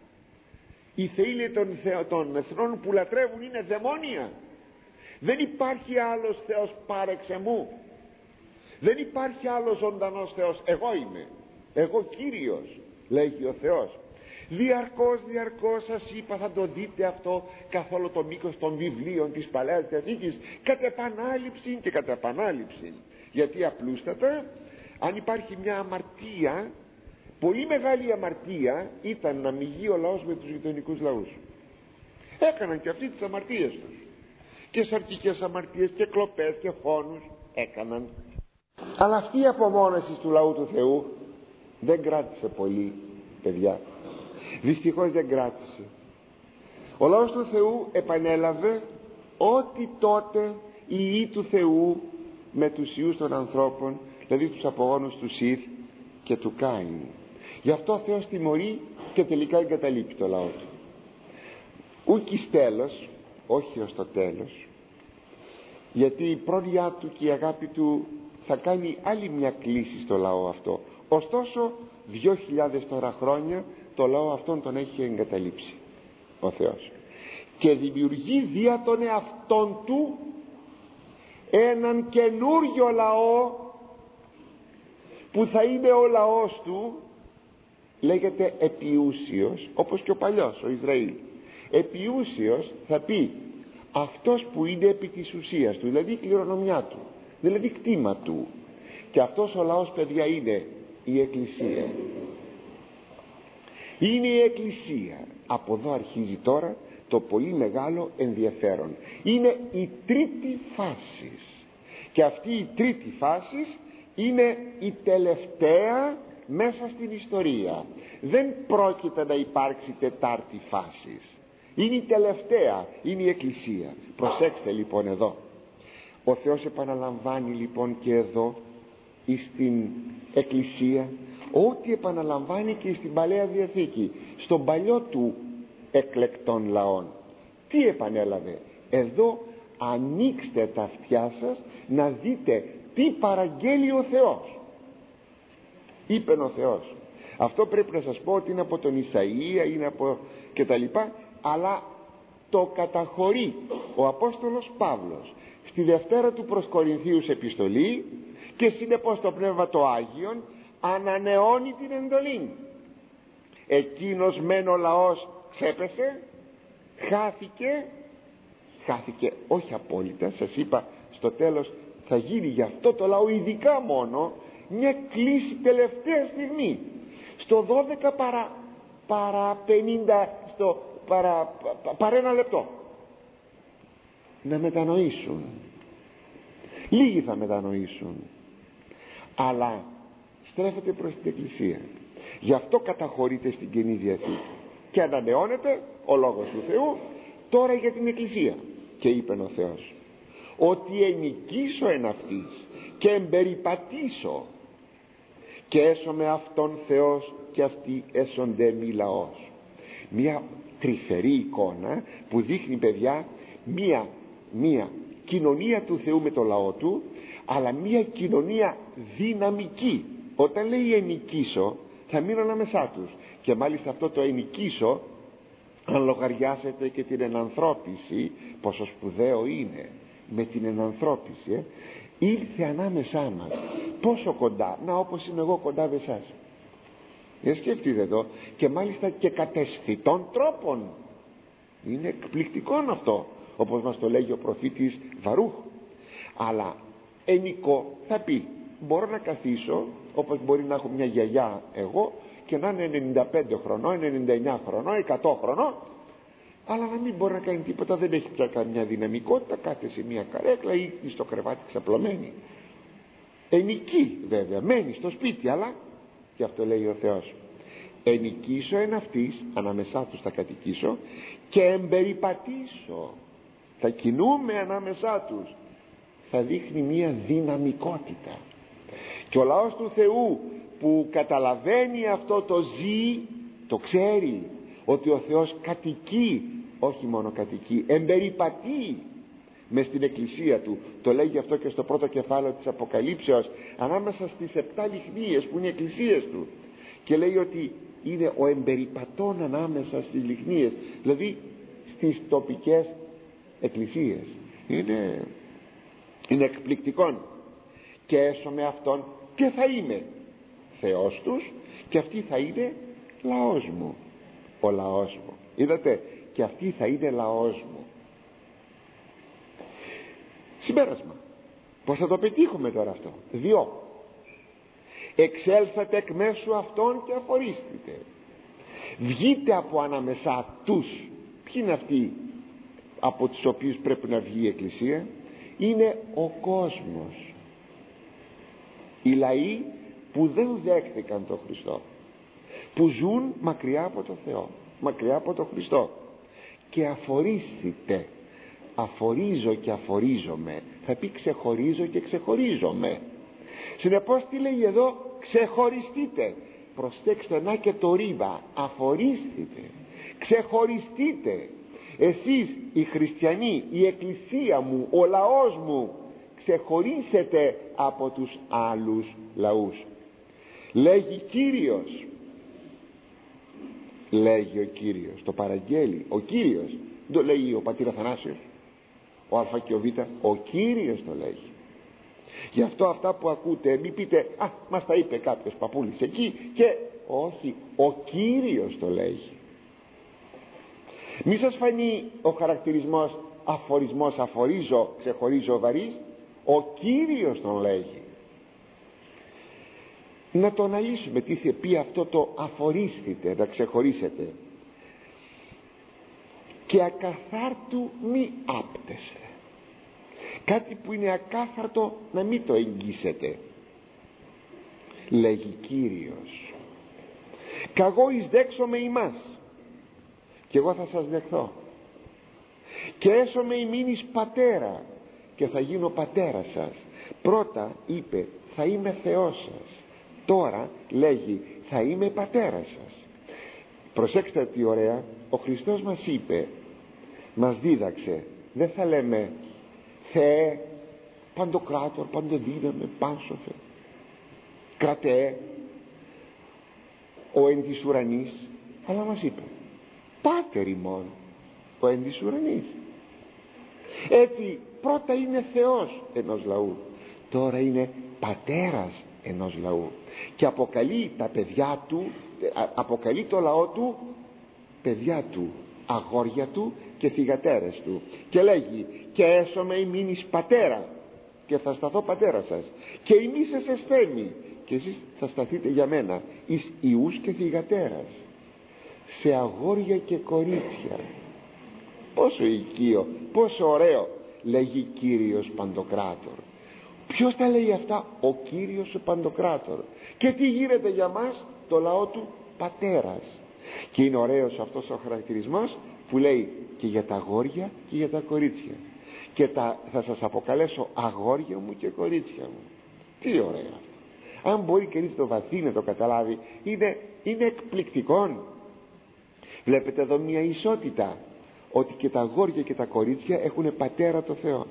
Οι θεοί των, των εθνών που λατρεύουν είναι δαιμόνια. Δεν υπάρχει άλλος Θεός πάρεξε μου. Δεν υπάρχει άλλος ζωντανός Θεός. Εγώ είμαι, εγώ Κύριος, λέγει ο Θεός. Διαρκώς, διαρκώς σας είπα, θα το δείτε αυτό καθ' όλο το μήκος των βιβλίων της Παλαιάς Διαθήκης, κατ' επανάληψη και κατ' επανάληψη. Γιατί απλούστατα, αν υπάρχει μια αμαρτία, πολύ μεγάλη αμαρτία ήταν να μηγεί ο λαός με τους γειτονικούς λαούς. Έκαναν και αυτοί τις αμαρτίες τους, και σαρκικές αμαρτίες και κλοπές και φόνους έκαναν. Αλλά αυτή η απομόνωση του λαού του Θεού δεν κράτησε πολύ, παιδιά. Δυστυχώς δεν κράτησε. Ο λαός του Θεού επανέλαβε ό,τι τότε οι ιοί του Θεού με τους ιούς των ανθρώπων, δηλαδή τους απογόνους του Σιθ και του Κάιν. Γι' αυτό ο Θεός τιμωρεί και τελικά εγκαταλείπει το λαό του. Ούκης τέλος, όχι ως το τέλος, γιατί η πρόνοια του και η αγάπη του θα κάνει άλλη μια κλίση στο λαό αυτό. Ωστόσο δυο χιλιάδες τώρα χρόνια το λαό αυτόν τον έχει εγκαταλείψει ο Θεός και δημιουργεί δια των εαυτών του έναν καινούριο λαό που θα είναι ο λαός του, λέγεται επιούσιος, όπως και ο παλιός ο Ισραήλ. Επιούσιος θα πει αυτός που είναι επί της ουσίας του, δηλαδή η κληρονομιά του, δηλαδή κτήμα του. Και αυτός ο λαός, παιδιά, είναι η Εκκλησία. Είναι η Εκκλησία. Από εδώ αρχίζει τώρα το πολύ μεγάλο ενδιαφέρον. Είναι η τρίτη φάση, και αυτή η τρίτη φάση είναι η τελευταία μέσα στην ιστορία. Δεν πρόκειται να υπάρξει τετάρτη φάση. Είναι η τελευταία, είναι η Εκκλησία. Προσέξτε λοιπόν εδώ. Ο Θεός επαναλαμβάνει λοιπόν και εδώ στην Εκκλησία ό,τι επαναλαμβάνει και στην Παλαιά Διαθήκη, στον παλιό του εκλεκτών λαών. Τι επανέλαβε? Εδώ ανοίξτε τα αυτιά σας να δείτε τι παραγγέλει ο Θεός. Είπεν ο Θεός. Αυτό πρέπει να σας πω ότι είναι από τον Ισαΐα, είναι από και τα λοιπά, αλλά το καταχωρεί ο Απόστολος Παύλος στη Δευτέρα του προς Κορινθίους επιστολή, και συνεπώς το Πνεύμα το Άγιον ανανεώνει την εντολή. Εκείνος μεν ο λαός ξέπεσε, χάθηκε, χάθηκε όχι απόλυτα, σας είπα στο τέλος θα γίνει για αυτό το λαό ειδικά μόνο μια κλίση τελευταία στιγμή, στο δώδεκα παρά, παρά πενήντα, στο παρά, παρά ένα λεπτό, να μετανοήσουν. Λίγοι θα μετανοήσουν, αλλά στρέφεται προς την Εκκλησία. Γι' αυτό καταχωρείται στην Καινή Διαθήκη και ανανεώνεται ο Λόγος του Θεού τώρα για την Εκκλησία. Και είπε ο Θεός ότι ενικήσω εν αυτής και εμπεριπατήσω και έσομαι αυτόν Θεός και αυτοί έσονται μη λαός. Μια τρυφερή εικόνα που δείχνει, παιδιά, μια, μια κοινωνία του Θεού με το λαό του, αλλά μια κοινωνία δυναμική. Όταν λέει ενοικήσω θα μείνω ανάμεσά τους, και μάλιστα αυτό το ενοικήσω, αν λογαριάσετε και την ενανθρώπιση, πόσο σπουδαίο είναι με την ενανθρώπιση, ε, ήρθε ανάμεσά μας. Πόσο κοντά, να όπως είμαι εγώ κοντά με εσάς. Για σκεφτείτε εδώ, και μάλιστα και καταισθητών τρόπων. Είναι εκπληκτικό αυτό, όπως μας το λέγει ο προφήτης Βαρούχ. Αλλά ενικό θα πει μπορώ να καθίσω, όπως μπορεί να έχω μια γιαγιά εγώ και να είναι ενενήντα πέντε χρονών, ενενήντα εννιά χρονών, εκατό χρονών, αλλά να μην μπορεί να κάνει τίποτα, δεν έχει πια καμιά δυναμικότητα, κάθεται σε μια καρέκλα ή στο κρεβάτι ξαπλωμένη. Ενοικεί βέβαια, μένει στο σπίτι, αλλά και αυτό λέει ο Θεός, ενοικήσω εν αυτής, ανάμεσά τους θα κατοικήσω και εμπεριπατήσω, θα κινούμε ανάμεσά τους. Θα δείχνει μια δυναμικότητα, και ο λαός του Θεού που καταλαβαίνει αυτό το ζει, το ξέρει ότι ο Θεός κατοικεί, όχι μόνο κατοικεί, εμπεριπατεί μες στην εκκλησία του. Το λέγει αυτό και στο πρώτο κεφάλαιο της Αποκαλύψεως, ανάμεσα στις επτά λιχνίες που είναι οι εκκλησίες του, και λέει ότι είναι ο εμπεριπατών ανάμεσα στις λιχνίες, δηλαδή στις τοπικές εκκλησίες. Είναι, είναι εκπληκτικό. Και έσω με αυτόν και θα είμαι Θεός τους, και αυτοί θα είναι λαός μου, ο λαός μου. Είδατε, και αυτοί θα είναι λαός μου. Συμπέρασμα, πως θα το πετύχουμε τώρα αυτό? Διό εξέλθατε εκ μέσου αυτών και αφορίστητε. Βγείτε από ανάμεσά τους. Ποιοι είναι αυτοί από τους οποίους πρέπει να βγει η Εκκλησία? Είναι ο κόσμος, οι λαοί που δεν δέχτηκαν τον Χριστό, που ζουν μακριά από τον Θεό, μακριά από τον Χριστό. Και αφορίστητε, αφορίζω και αφορίζομαι, θα πει ξεχωρίζω και ξεχωρίζομαι. Συνεπώς τι λέει εδώ? Ξεχωριστείτε. Προσέξτε, να και το ρήμα, αφορίστητε, ξεχωριστείτε. Εσείς οι χριστιανοί, η εκκλησία μου, ο λαός μου, ξεχωρίσετε από τους άλλους λαούς. Λέγει Κύριος, λέγει ο Κύριος, το παραγγέλει ο Κύριος, δεν το λέει ο πατήρ Αθανάσιος, ο Α και ο Β, ο Κύριος το λέγει. Γι' αυτό αυτά που ακούτε μην πείτε «Α, μας τα είπε κάποιος παππούλης εκεί» και όχι, ο Κύριος το λέγει. Μη σας φανεί ο χαρακτηρισμός αφορισμός, αφορίζω, ξεχωρίζω, βαρύς. Ο Κύριος τον λέγει. Να το αναλύσουμε τι θα πει αυτό το αφορίστητε, να ξεχωρίσετε. Και ακαθάρτου μη άπτεσαι. Κάτι που είναι ακάθαρτο να μην το εγγύσετε, λέγει Κύριος. Καγώ εις δέξομαι ημάς, και εγώ θα σας δεχθώ, και έσομαι ημίν εις πατέρα, και θα γίνω πατέρας σας. Πρώτα είπε θα είμαι Θεός σας, τώρα λέγει θα είμαι πατέρας σας. Προσέξτε τι ωραία, ο Χριστός μας είπε, μας δίδαξε, δεν θα λέμε Θεέ παντοκράτορ, παντοδύναμε, πάνσοφε, κρατέ, ο εν της ουρανής, αλλά μας είπε Πάτερ ημών, ο εν της ουρανής. Έτσι πρώτα είναι Θεός ενός λαού, τώρα είναι πατέρας ενός λαού, και αποκαλεί τα παιδιά του, αποκαλεί το λαό του παιδιά του, αγόρια του και θυγατέρες του, και λέγει και έσομαι ημίν εις πατέρα, και θα σταθώ πατέρα σας, και ημείς εσεσθέμι, και εσείς θα σταθείτε για μένα εις ιούς και θυγατέρας, σε αγόρια και κορίτσια. Πόσο οικείο, πόσο ωραίο, λέγει Κύριος Παντοκράτορ. Ποιος τα λέει αυτά? Ο Κύριος ο Παντοκράτορ. Και τι γίνεται για μας? Το λαό του πατέρας. Και είναι ωραίος αυτός ο χαρακτηρισμός που λέει και για τα αγόρια και για τα κορίτσια, και τα, θα σας αποκαλέσω αγόρια μου και κορίτσια μου. Τι ωραίο αυτό. Αν μπορεί κανείς το βαθύ να το καταλάβει, είναι, είναι εκπληκτικό. Βλέπετε εδώ μια ισότητα, ότι και τα αγόρια και τα κορίτσια έχουν πατέρα το Θεό.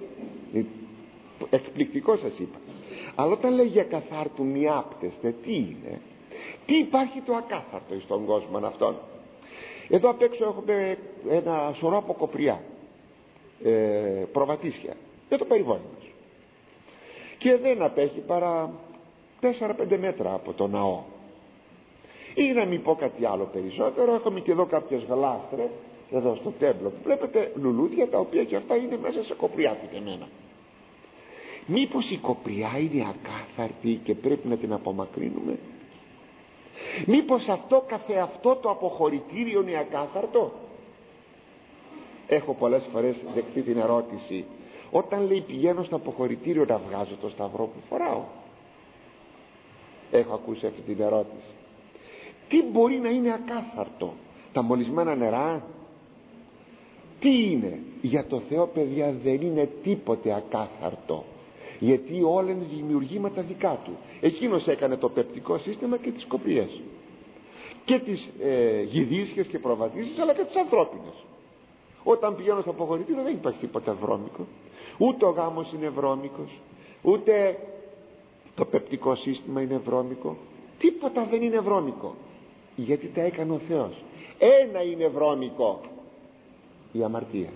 Εκπληκτικό σας είπα. Αλλά όταν λέει για καθάρτου μη άπτεστε, τι είναι? Τι υπάρχει το ακάθαρτο στον κόσμο αυτόν? Εδώ απ' έξω έχουμε ένα σωρό από κοπριά, ε, προβατήσια για το περιβόλι μας, και δεν απέχει παρά τέσσερα πέντε μέτρα από το ναό. Ή να μην πω κάτι άλλο περισσότερο, έχουμε και εδώ κάποιες γλάστρες εδώ στο τέμπλο που βλέπετε, λουλούδια, τα οποία και αυτά είναι μέσα σε κοπριά φυτεμένα. Μήπως η κοπριά είναι ακάθαρτη και πρέπει να την απομακρύνουμε? Μήπως αυτό καθεαυτό το αποχωρητήριο είναι ακάθαρτο? Έχω πολλές φορές δεχτεί την ερώτηση, Όταν λέει πηγαίνω στο αποχωρητήριο να βγάζω το σταυρό που φοράω. Έχω ακούσει αυτή την ερώτηση. Τι μπορεί να είναι ακάθαρτο? Τα μολυσμένα νερά? Τι είναι? Για το Θεό, παιδιά, δεν είναι τίποτε ακάθαρτο, γιατί όλα είναι δημιουργήματα δικά του. Εκείνος έκανε το πεπτικό σύστημα και τις κοπριές και τις ε, γυδίσχες και προβατήσεις, αλλά και τις ανθρώπινες. Όταν πηγαίνω στο αποχωρητήριο δεν υπάρχει τίποτα βρώμικο. Ούτε ο γάμος είναι βρώμικος, ούτε το πεπτικό σύστημα είναι βρώμικο. Τίποτα δεν είναι βρώμικο, γιατί τα έκανε ο Θεός. Ένα είναι βρώμικο: η αμαρτία.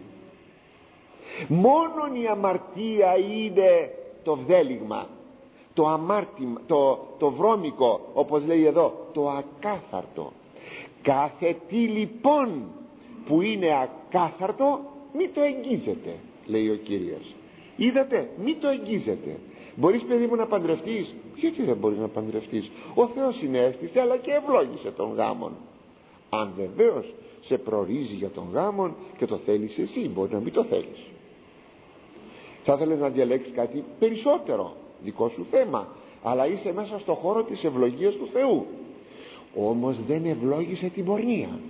Μόνον η αμαρτία είναι το βδέλιγμα, το αμάρτημα, το, το βρώμικο, όπως λέει εδώ, το ακάθαρτο. Κάθε τι λοιπόν που είναι ακάθαρτο μη το εγγίζετε, λέει ο Κύριος. Είδατε, μη το εγγίζετε. Μπορείς, παιδί μου, να παντρευτείς? Γιατί δεν μπορείς να παντρευτείς? Ο Θεός συνέστησε αλλά και ευλόγησε τον γάμον. Αν βεβαίως σε προορίζει για τον γάμον και το θέλεις εσύ, μπορεί να μην το θέλεις. Θα ήθελες να διαλέξεις κάτι περισσότερο, δικό σου θέμα, αλλά είσαι μέσα στο χώρο της ευλογίας του Θεού. Όμως δεν ευλόγησε την πορνεία.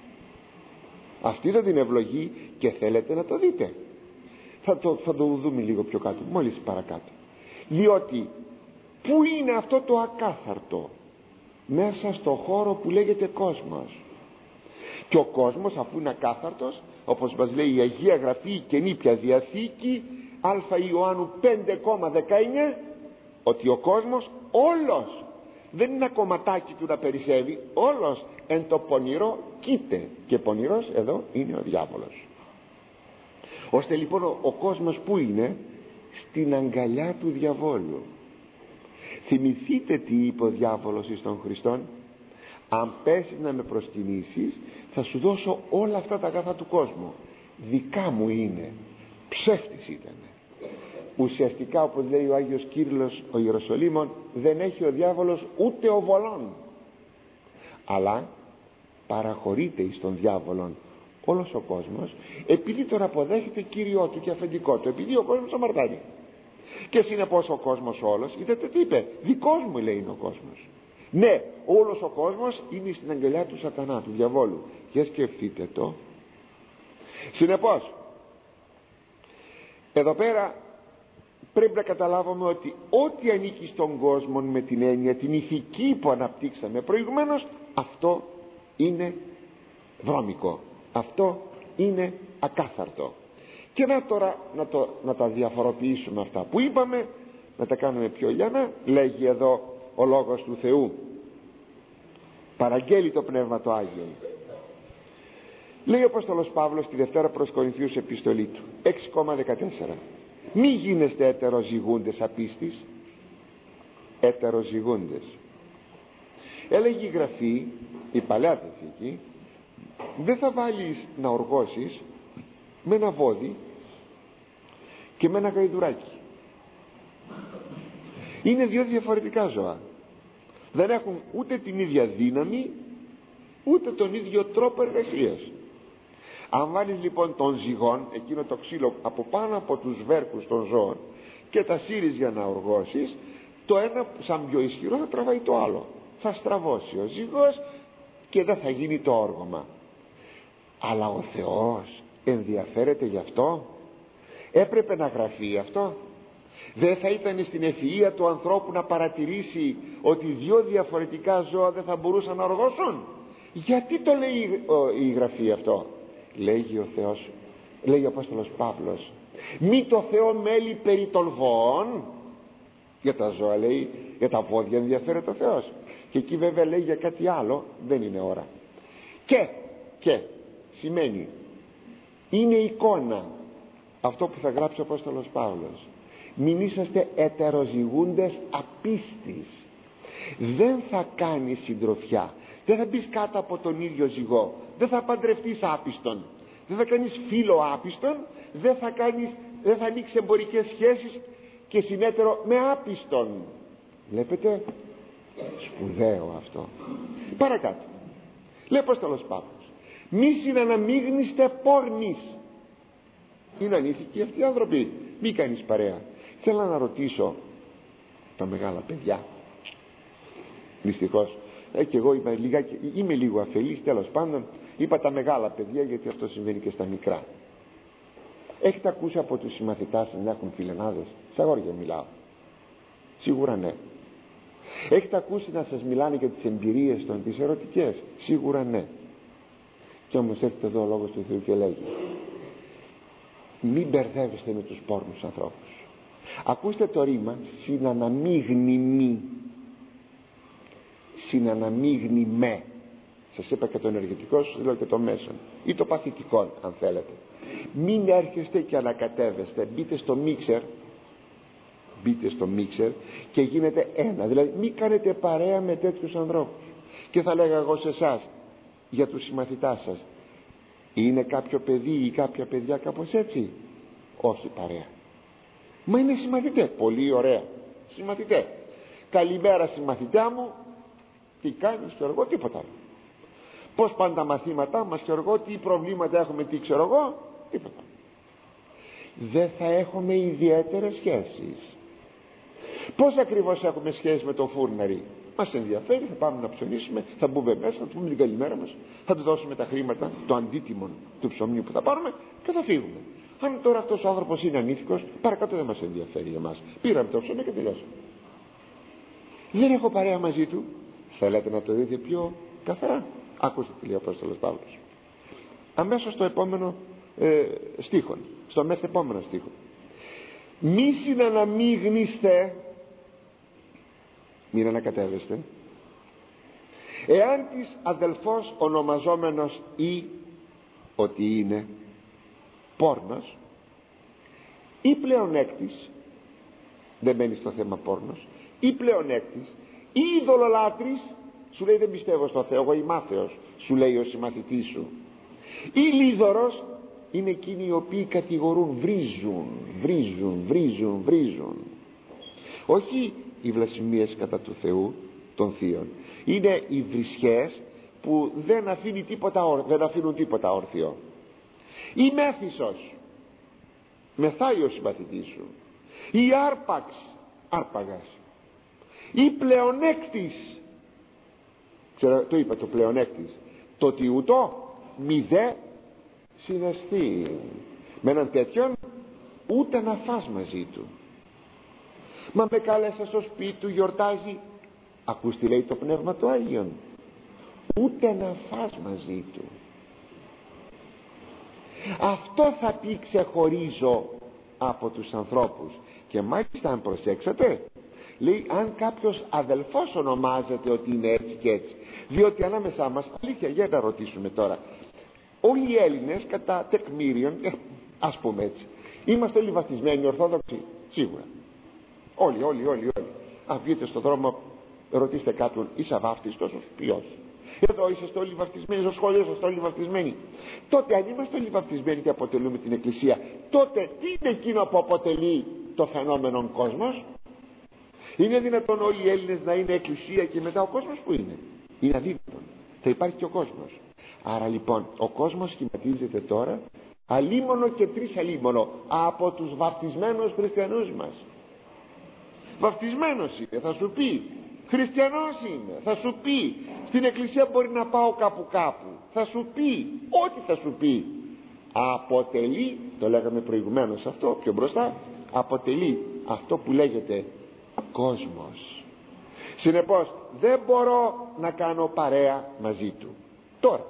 Αυτή δεν την ευλογεί και θέλετε να το δείτε. Θα το, θα το δούμε λίγο πιο κάτω, μόλις παρακάτω. Διότι πού είναι αυτό το ακάθαρτο? Μέσα στο χώρο που λέγεται κόσμος. Και ο κόσμος, αφού είναι ακάθαρτος, όπως μας λέει η Αγία Γραφή, η Καινή Πια Διαθήκη, Α Ιωάννου πέντε δεκαεννιά, ότι ο κόσμος όλος, δεν είναι ένα κομματάκι του να περισσεύει, όλος εν το πονηρό κοίται. Και πονηρός εδώ είναι ο διάβολος. Ώστε λοιπόν ο, ο κόσμος που είναι? Στην αγκαλιά του διαβόλου. Θυμηθείτε τι είπε ο διάβολος εις τον Χριστόν: αν πέσεις να με προσκυνήσεις, θα σου δώσω όλα αυτά τα αγαθά του κόσμου, δικά μου είναι. Ψεύτης ήταν. Ουσιαστικά, όπως λέει ο Άγιος Κύριλλος ο Ιεροσολύμων, δεν έχει ο διάβολος ούτε οβολόν, αλλά παραχωρείται εις τον διάβολον όλος ο κόσμος, επειδή τον αποδέχεται Κύριό του και αφεντικό του, επειδή ο κόσμος αμαρτάνει. Και συνεπώς ο κόσμος όλος, είδατε τι είπε? Δικός μου, λέει, είναι ο κόσμος. Ναι, όλος ο κόσμος είναι στην αγκαλιά του σατανά, του διαβόλου. Για σκεφτείτε το. Συνεπώς εδώ πέρα πρέπει να καταλάβουμε ότι ό,τι ανήκει στον κόσμο, με την έννοια την ηθική που αναπτύξαμε προηγουμένως, αυτό είναι βρώμικο, αυτό είναι ακάθαρτο. Και να τώρα να, το, να τα διαφοροποιήσουμε αυτά που είπαμε, να τα κάνουμε πιο λιανά. Λέγει εδώ ο Λόγος του Θεού, παραγγέλει το Πνεύμα το Άγιο. Λέει ο Απόστολος Παύλος στη Δευτέρα προς Κορινθίους επιστολή του έξι δεκατέσσερα: μη γίνεστε ετεροζυγούντες απίστης. Ετεροζυγούντες. Έλεγε η Γραφή, η Παλαιά Διαθήκη, δεν θα βάλεις να οργώσεις με ένα βόδι και με ένα γαϊδουράκι. Είναι δύο διαφορετικά ζώα. Δεν έχουν ούτε την ίδια δύναμη, ούτε τον ίδιο τρόπο εργασίας. Αν βάλεις λοιπόν τον ζυγόν, εκείνο το ξύλο, από πάνω από τους βέρκους των ζώων και τα σύρεις για να οργώσεις, το ένα σαν πιο ισχυρό θα τραβάει το άλλο, θα στραβώσει ο ζυγός και δεν θα γίνει το όργωμα. Αλλά ο Θεός ενδιαφέρεται γι' αυτό? Έπρεπε να γραφεί αυτό? Δεν θα ήταν στην ευφυΐα του ανθρώπου να παρατηρήσει ότι δύο διαφορετικά ζώα δεν θα μπορούσαν να οργώσουν? Γιατί το λέει η Γραφή αυτό? Λέγει ο Θεός, λέει ο Απόστολος Παύλος, μη το Θεό μέλη περί των βοών. Για τα ζώα λέει, για τα βόδια ενδιαφέρεται ο Θεός. Και εκεί βέβαια λέει για κάτι άλλο, δεν είναι ώρα. Και, και σημαίνει, είναι εικόνα αυτό που θα γράψει ο Απόστολος Παύλος. Μην είσαστε ετεροζυγούντες απίστης. Δεν θα κάνεις συντροφιά, δεν θα μπεις κάτω από τον ίδιο ζυγό, δεν θα παντρευτείς άπιστον, δεν θα κάνεις φίλο άπιστον, δεν θα, κάνεις, δεν θα ανοίξεις εμπορικές σχέσεις και συνέτερο με άπιστον. Βλέπετε, σπουδαίο αυτό. Παρακάτω λέει ο Απόστολος Παύλος, μη συναναμίγνυστε πόρνης. Είναι ανήθικοι αυτοί οι άνθρωποι, μη κάνεις παρέα. Θέλω να ρωτήσω τα μεγάλα παιδιά, δυστυχώς ε, και εγώ είμαι, λιγάκι, είμαι λίγο αφελής, τέλος πάντων είπα τα μεγάλα παιδιά, γιατί αυτό συμβαίνει και στα μικρά. Έχετε ακούσει από τους συμμαθητάς να έχουν φιλενάδες? Στα αγόρια μιλάω. Σίγουρα ναι. Έχετε ακούσει να σας μιλάνε για τις εμπειρίες των, τις ερωτικές? Σίγουρα ναι. Και όμως έρχεται εδώ ο λόγος του Θεού και λέγει: μην μπερδεύεστε με τους πόρνους ανθρώπους. Ακούστε το ρήμα συναναμίγνη μη, συναναμίγνη με. Σας είπα και το ενεργητικό, σας λέω και το μέσον ή το παθητικό αν θέλετε. Μην έρχεστε και ανακατεύεστε. Μπείτε στο μίξερ, μπείτε στο μίξερ και γίνετε ένα. Δηλαδή μην κάνετε παρέα με τέτοιους ανθρώπους. Και θα λέγα εγώ σε εσάς, για τους συμμαθητάς σας, είναι κάποιο παιδί ή κάποια παιδιά κάπως έτσι? Όχι παρέα. Μα είναι συμμαθητέ. Πολύ ωραία. Συμμαθητέ. Καλημέρα συμμαθητά μου. Τι κάνεις? Ξέρω εγώ. Τίποτα άλλο. Πώς πάνε τα μαθήματά μας? Ξέρω εγώ. Τι προβλήματα έχουμε? Τι ξέρω εγώ? Τίποτα. Δεν θα έχουμε ιδιαίτερες σχέσεις. Πώς ακριβώς έχουμε σχέση με το φούρναρι? Μας ενδιαφέρει, θα πάμε να ψωνίσουμε, θα μπούμε μέσα, θα του πούμε την καλημέρα μας, θα του δώσουμε τα χρήματα, το αντίτιμο του ψωμιού που θα πάρουμε και θα φύγουμε. Αν τώρα αυτός ο άνθρωπος είναι ανήθικος, παρακάτω δεν μας ενδιαφέρει εμάς. Πήραμε το ψωμί και τελειώσαμε. Δεν έχω παρέα μαζί του. Θέλετε να το δείτε πιο καθαρά? Ακούστε τι λέει ο Απόστολος Παύλος. Αμέσως στο επόμενο ε, στίχο, στο μεθεπόμενο στίχο. Μη συναναμίγνυστε, μην ανακατεύεστε, εάν της αδελφός ονομαζόμενος ή ότι είναι πόρνος ή πλεονέκτης, δεν μπαίνει στο θέμα πόρνος, ή πλεονέκτης ή ειδωλολάτρης, σου λέει δεν πιστεύω στο Θεό, εγώ είμαι άθεος, σου λέει ο συμμαθητής σου, ή λίδωρος, είναι εκείνοι οι οποίοι κατηγορούν, βρίζουν, βρίζουν, βρίζουν, βρίζουν. Όχι οι βλασφημίες κατά του Θεού των θείων, είναι οι βρισχές που δεν, αφήνει τίποτα, δεν αφήνουν τίποτα όρθιο. Ή μέθησος, μεθάει ο συμμαθητής σου, ή άρπαξ, άρπαγας, ή πλεονέκτης. Ξέρω, το είπα το πλεονέκτης, το ότι ούτω μη δε συναισθεί. Με έναν τέτοιον ούτε να φας μαζί του. Μα με κάλεσε στο σπίτι του, γιορτάζει. Ακούς τι λέει το Πνεύμα του Άγιον? Ούτε να φας μαζί του. Αυτό θα πει ξεχωρίζω από τους ανθρώπους. Και μάλιστα αν προσέξατε, λέει αν κάποιος αδελφός ονομάζεται ότι είναι έτσι και έτσι. Διότι ανάμεσά μας, αλήθεια, για να ρωτήσουμε τώρα, όλοι οι Έλληνες κατά τεκμήριον, ε, ας πούμε έτσι, είμαστε όλοι βαφτισμένοι Ορθόδοξοι? Σίγουρα. Όλοι, όλοι, όλοι, όλοι. Αν βγείτε στον δρόμο, ρωτήστε κάποιον, είσαι βάφτιστος? Ποιος? Εδώ είσαστε όλοι βαφτισμένοι, στο σχολείο είσαστε όλοι βαφτισμένοι. Τότε αν είμαστε όλοι βαφτισμένοι και αποτελούμε την Εκκλησία, τότε τι είναι εκείνο που αποτελεί το φαινόμενο κόσμος? Είναι δυνατόν όλοι οι Έλληνες να είναι Εκκλησία και μετά ο κόσμος που είναι? Είναι αδύνατον. Θα υπάρχει και ο κόσμος. Άρα λοιπόν ο κόσμος σχηματίζεται τώρα αλίμονο και τρεις αλίμονο από τους βαφτισμένους χριστιανούς μας. Βαφτισμένος είναι, θα σου πει. Χριστιανός είναι, θα σου πει. Στην εκκλησία μπορεί να πάω κάπου κάπου, θα σου πει. Ό,τι θα σου πει. Αποτελεί, το λέγαμε προηγουμένως αυτό πιο μπροστά, αποτελεί αυτό που λέγεται κόσμος. Συνεπώς δεν μπορώ να κάνω παρέα μαζί του. Τώρα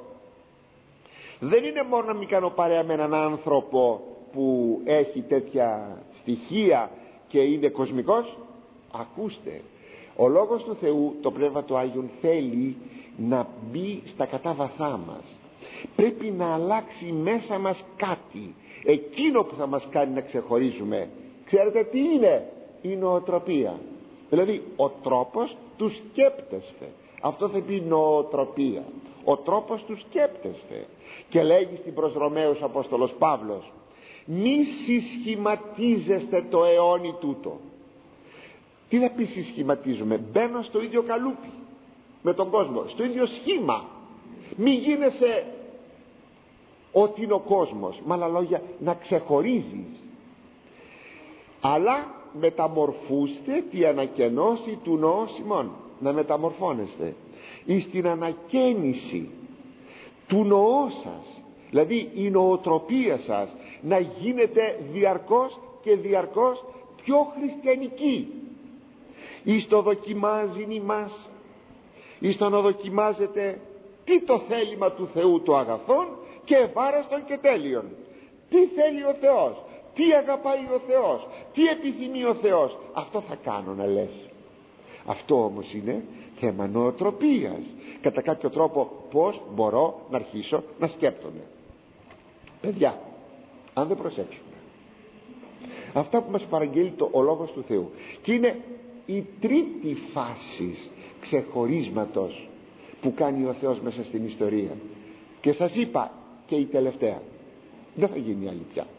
δεν είναι μόνο να μην κάνω παρέα με έναν άνθρωπο που έχει τέτοια στοιχεία και είναι κοσμικός. Ακούστε, ο Λόγος του Θεού, το Πνεύμα του Άγιον θέλει να μπει στα κατάβαθά μας. Πρέπει να αλλάξει μέσα μας κάτι, εκείνο που θα μας κάνει να ξεχωρίζουμε. Ξέρετε τι είναι? Η νοοτροπία. Δηλαδή ο τρόπος του σκέπτεστε. Αυτό θα πει νοοτροπία. Ο τρόπος του σκέπτεστε. Και λέγει στην προς Ρωμαίους Απόστολος Παύλος, μη συσχηματίζεστε το αιώνι τούτο. Τι θα πει συσχηματίζουμε? Μπαίνω στο ίδιο καλούπι με τον κόσμο, στο ίδιο σχήμα. Μη γίνεσαι ότι είναι ο κόσμος, με άλλα λόγια να ξεχωρίζεις. αλλά μεταμορφούστε τη ανακαινώση του νοός ημών. Να μεταμορφώνεστε εις την ανακαίνιση του νοός σας, δηλαδή η νοοτροπία σας να γίνεται διαρκώς και διαρκώς πιο χριστιανική, εις το δοκιμάζει ημάς, εις το να δοκιμάζετε τι το θέλημα του Θεού το αγαθόν και ευάρεστον και τέλειον. Τι θέλει ο Θεός, τι αγαπάει ο Θεός, τι επιθυμεί ο Θεός, αυτό θα κάνω να λες. Αυτό όμως είναι θέμα νοοτροπίας. Κατά κάποιο τρόπο πως μπορώ να αρχίσω να σκέπτομαι. Παιδιά, αν δεν προσέξουμε αυτά που μας παραγγέλει το, ο Λόγος του Θεού, και είναι η τρίτη φάση ξεχωρίσματος που κάνει ο Θεός μέσα στην ιστορία, και σας είπα και η τελευταία, δεν θα γίνει άλλη πια,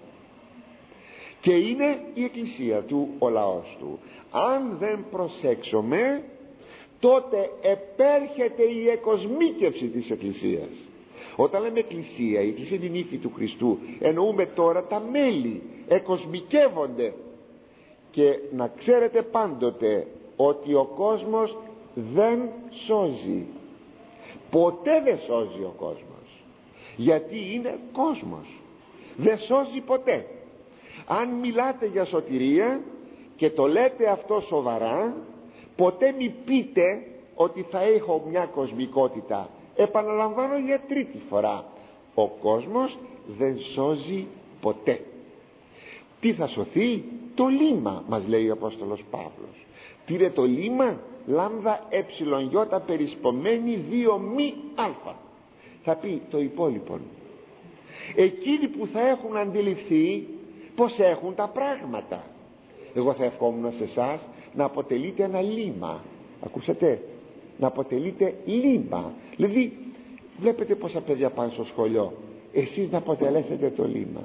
και είναι η Εκκλησία του, ο λαός του. Αν δεν προσέξουμε, τότε επέρχεται η εκοσμίκευση της Εκκλησίας. Όταν λέμε Εκκλησία, η Εκκλησία είναι η νύφη του Χριστού, εννοούμε τώρα τα μέλη εκοσμικεύονται. Και να ξέρετε πάντοτε ότι ο κόσμος δεν σώζει, ποτέ δεν σώζει ο κόσμος, γιατί είναι κόσμος, δεν σώζει ποτέ. Αν μιλάτε για σωτηρία και το λέτε αυτό σοβαρά, ποτέ μη πείτε ότι θα έχω μια κοσμικότητα. Επαναλαμβάνω για τρίτη φορά, ο κόσμος δεν σώζει ποτέ. Τι θα σωθεί? Το λίμα, μας λέει ο Απόστολος Παύλος. Τι είναι το λίμα? Λάμδα εψιλονιώτα περισπομένη δύο μη αλφα. Θα πει το υπόλοιπο. Εκείνοι που θα έχουν αντιληφθεί πως έχουν τα πράγματα. Εγώ θα ευχόμουν σε εσάς να αποτελείτε ένα λίμα. Ακούσατε? Να αποτελείτε λίμα. Δηλαδή βλέπετε πόσα παιδιά πάνε στο σχολείο, εσείς να αποτελέσετε το λίμα.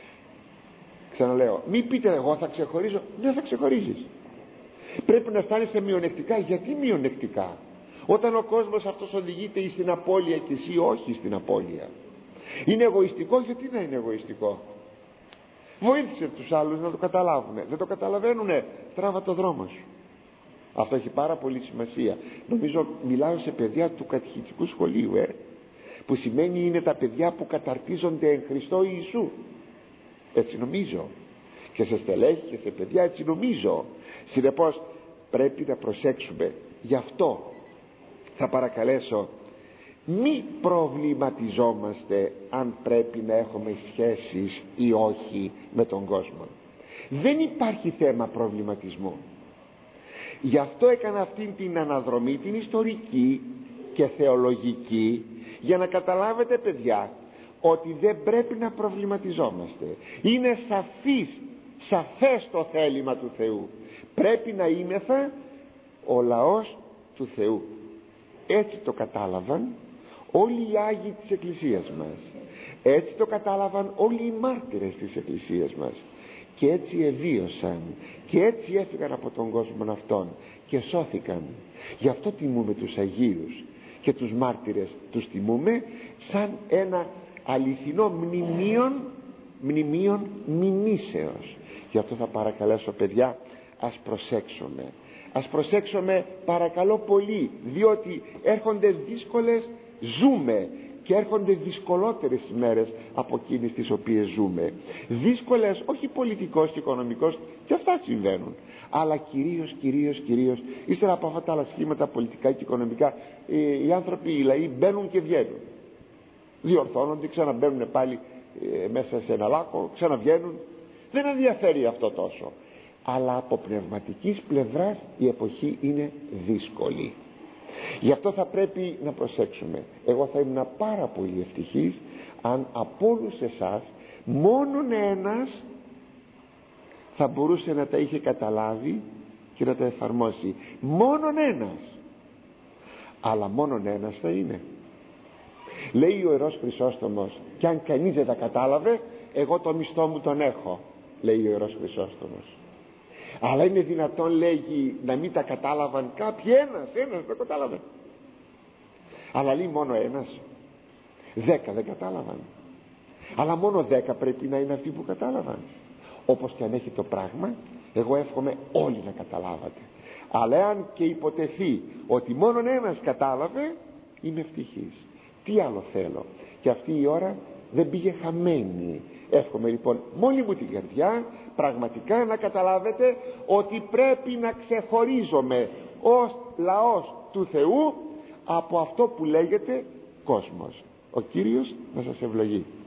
Ξαναλέω, μην πείτε εγώ θα ξεχωρίζω. Δεν θα ξεχωρίζεις. Πρέπει να αισθάνεσαι μειονεκτικά. Γιατί μειονεκτικά? Όταν ο κόσμος αυτός οδηγείται στην απώλεια και εσύ όχι στην απώλεια. Είναι εγωιστικό. Γιατί να είναι εγωιστικό? Βοήθησε τους άλλους να το καταλάβουν. Δεν το καταλαβαίνουνε, τράβα το δρόμο σου. Αυτό έχει πάρα πολύ σημασία. Νομίζω μιλάω σε παιδιά του κατηχητικού σχολείου, ε, που σημαίνει είναι τα παιδιά που καταρτίζονται εν Χριστώ Ιησού. Έτσι νομίζω. Και σε στελέχη και σε παιδιά έτσι νομίζω. Συνεπώς πρέπει να προσέξουμε. Γι' αυτό θα παρακαλέσω, μη προβληματιζόμαστε αν πρέπει να έχουμε σχέσεις ή όχι με τον κόσμο. Δεν υπάρχει θέμα προβληματισμού. Γι' αυτό έκανα αυτήν την αναδρομή, την ιστορική και θεολογική, για να καταλάβετε παιδιά ότι δεν πρέπει να προβληματιζόμαστε. Είναι σαφής, σαφές το θέλημα του Θεού. Πρέπει να είμεθα ο λαός του Θεού. Έτσι το κατάλαβαν όλοι οι Άγιοι της Εκκλησίας μας. Έτσι το κατάλαβαν όλοι οι μάρτυρες της Εκκλησίας μας. Και έτσι εβίωσαν και έτσι έφυγαν από τον κόσμο αυτόν και σώθηκαν. Γι' αυτό τιμούμε τους Αγίους και τους μάρτυρες, τους τιμούμε σαν ένα αληθινό μνημείον, μνημείον μνημίσεως. Γι' αυτό θα παρακαλέσω παιδιά, ας προσέξουμε, ας προσέξουμε παρακαλώ πολύ, διότι έρχονται δύσκολες, ζούμε και έρχονται δυσκολότερες ημέρες από εκείνες τις οποίες ζούμε. Δύσκολες όχι πολιτικός και οικονομικός, και αυτά συμβαίνουν, αλλά κυρίως, κυρίως, κυρίως ύστερα από αυτά τα άλλα σχήματα πολιτικά και οικονομικά, οι άνθρωποι, οι λαοί μπαίνουν και βγαίνουν, διορθώνονται, ξαναμπαίνουν πάλι ε, μέσα σε ένα λάκκο, ξαναβγαίνουν. Δεν ενδιαφέρει αυτό τόσο, αλλά από πνευματικής πλευράς η εποχή είναι δύσκολη. Γι' αυτό θα πρέπει να προσέξουμε. Εγώ θα ήμουν πάρα πολύ ευτυχής αν από όλους εσάς μόνον ένας θα μπορούσε να τα είχε καταλάβει και να τα εφαρμόσει. Μόνον ένας. Αλλά μόνον ένας θα είναι. Λέει ο Ιερός Χρυσόστομος, κι αν κανείς δεν τα κατάλαβε, εγώ το μισθό μου τον έχω, λέει ο Ιερός Χρυσόστομος. Αλλά είναι δυνατόν, λέγει, να μην τα κατάλαβαν κάποιοι? Ένας, ένας δεν κατάλαβε. Αλλά λέει μόνο ένας. Δέκα δεν κατάλαβαν. Αλλά μόνο δέκα πρέπει να είναι αυτοί που κατάλαβαν. Όπως και αν έχει το πράγμα, Εγώ εύχομαι όλοι να καταλάβατε, αλλά αν και υποτεθεί ότι μόνον ένας κατάλαβε, είμαι ευτυχής. Τι άλλο θέλω? Και αυτή η ώρα δεν πήγε χαμένη. Εύχομαι λοιπόν μόνη μου την καρδιά πραγματικά να καταλάβετε ότι πρέπει να ξεχωρίζομαι ως λαός του Θεού από αυτό που λέγεται κόσμος. Ο Κύριος να σας ευλογεί.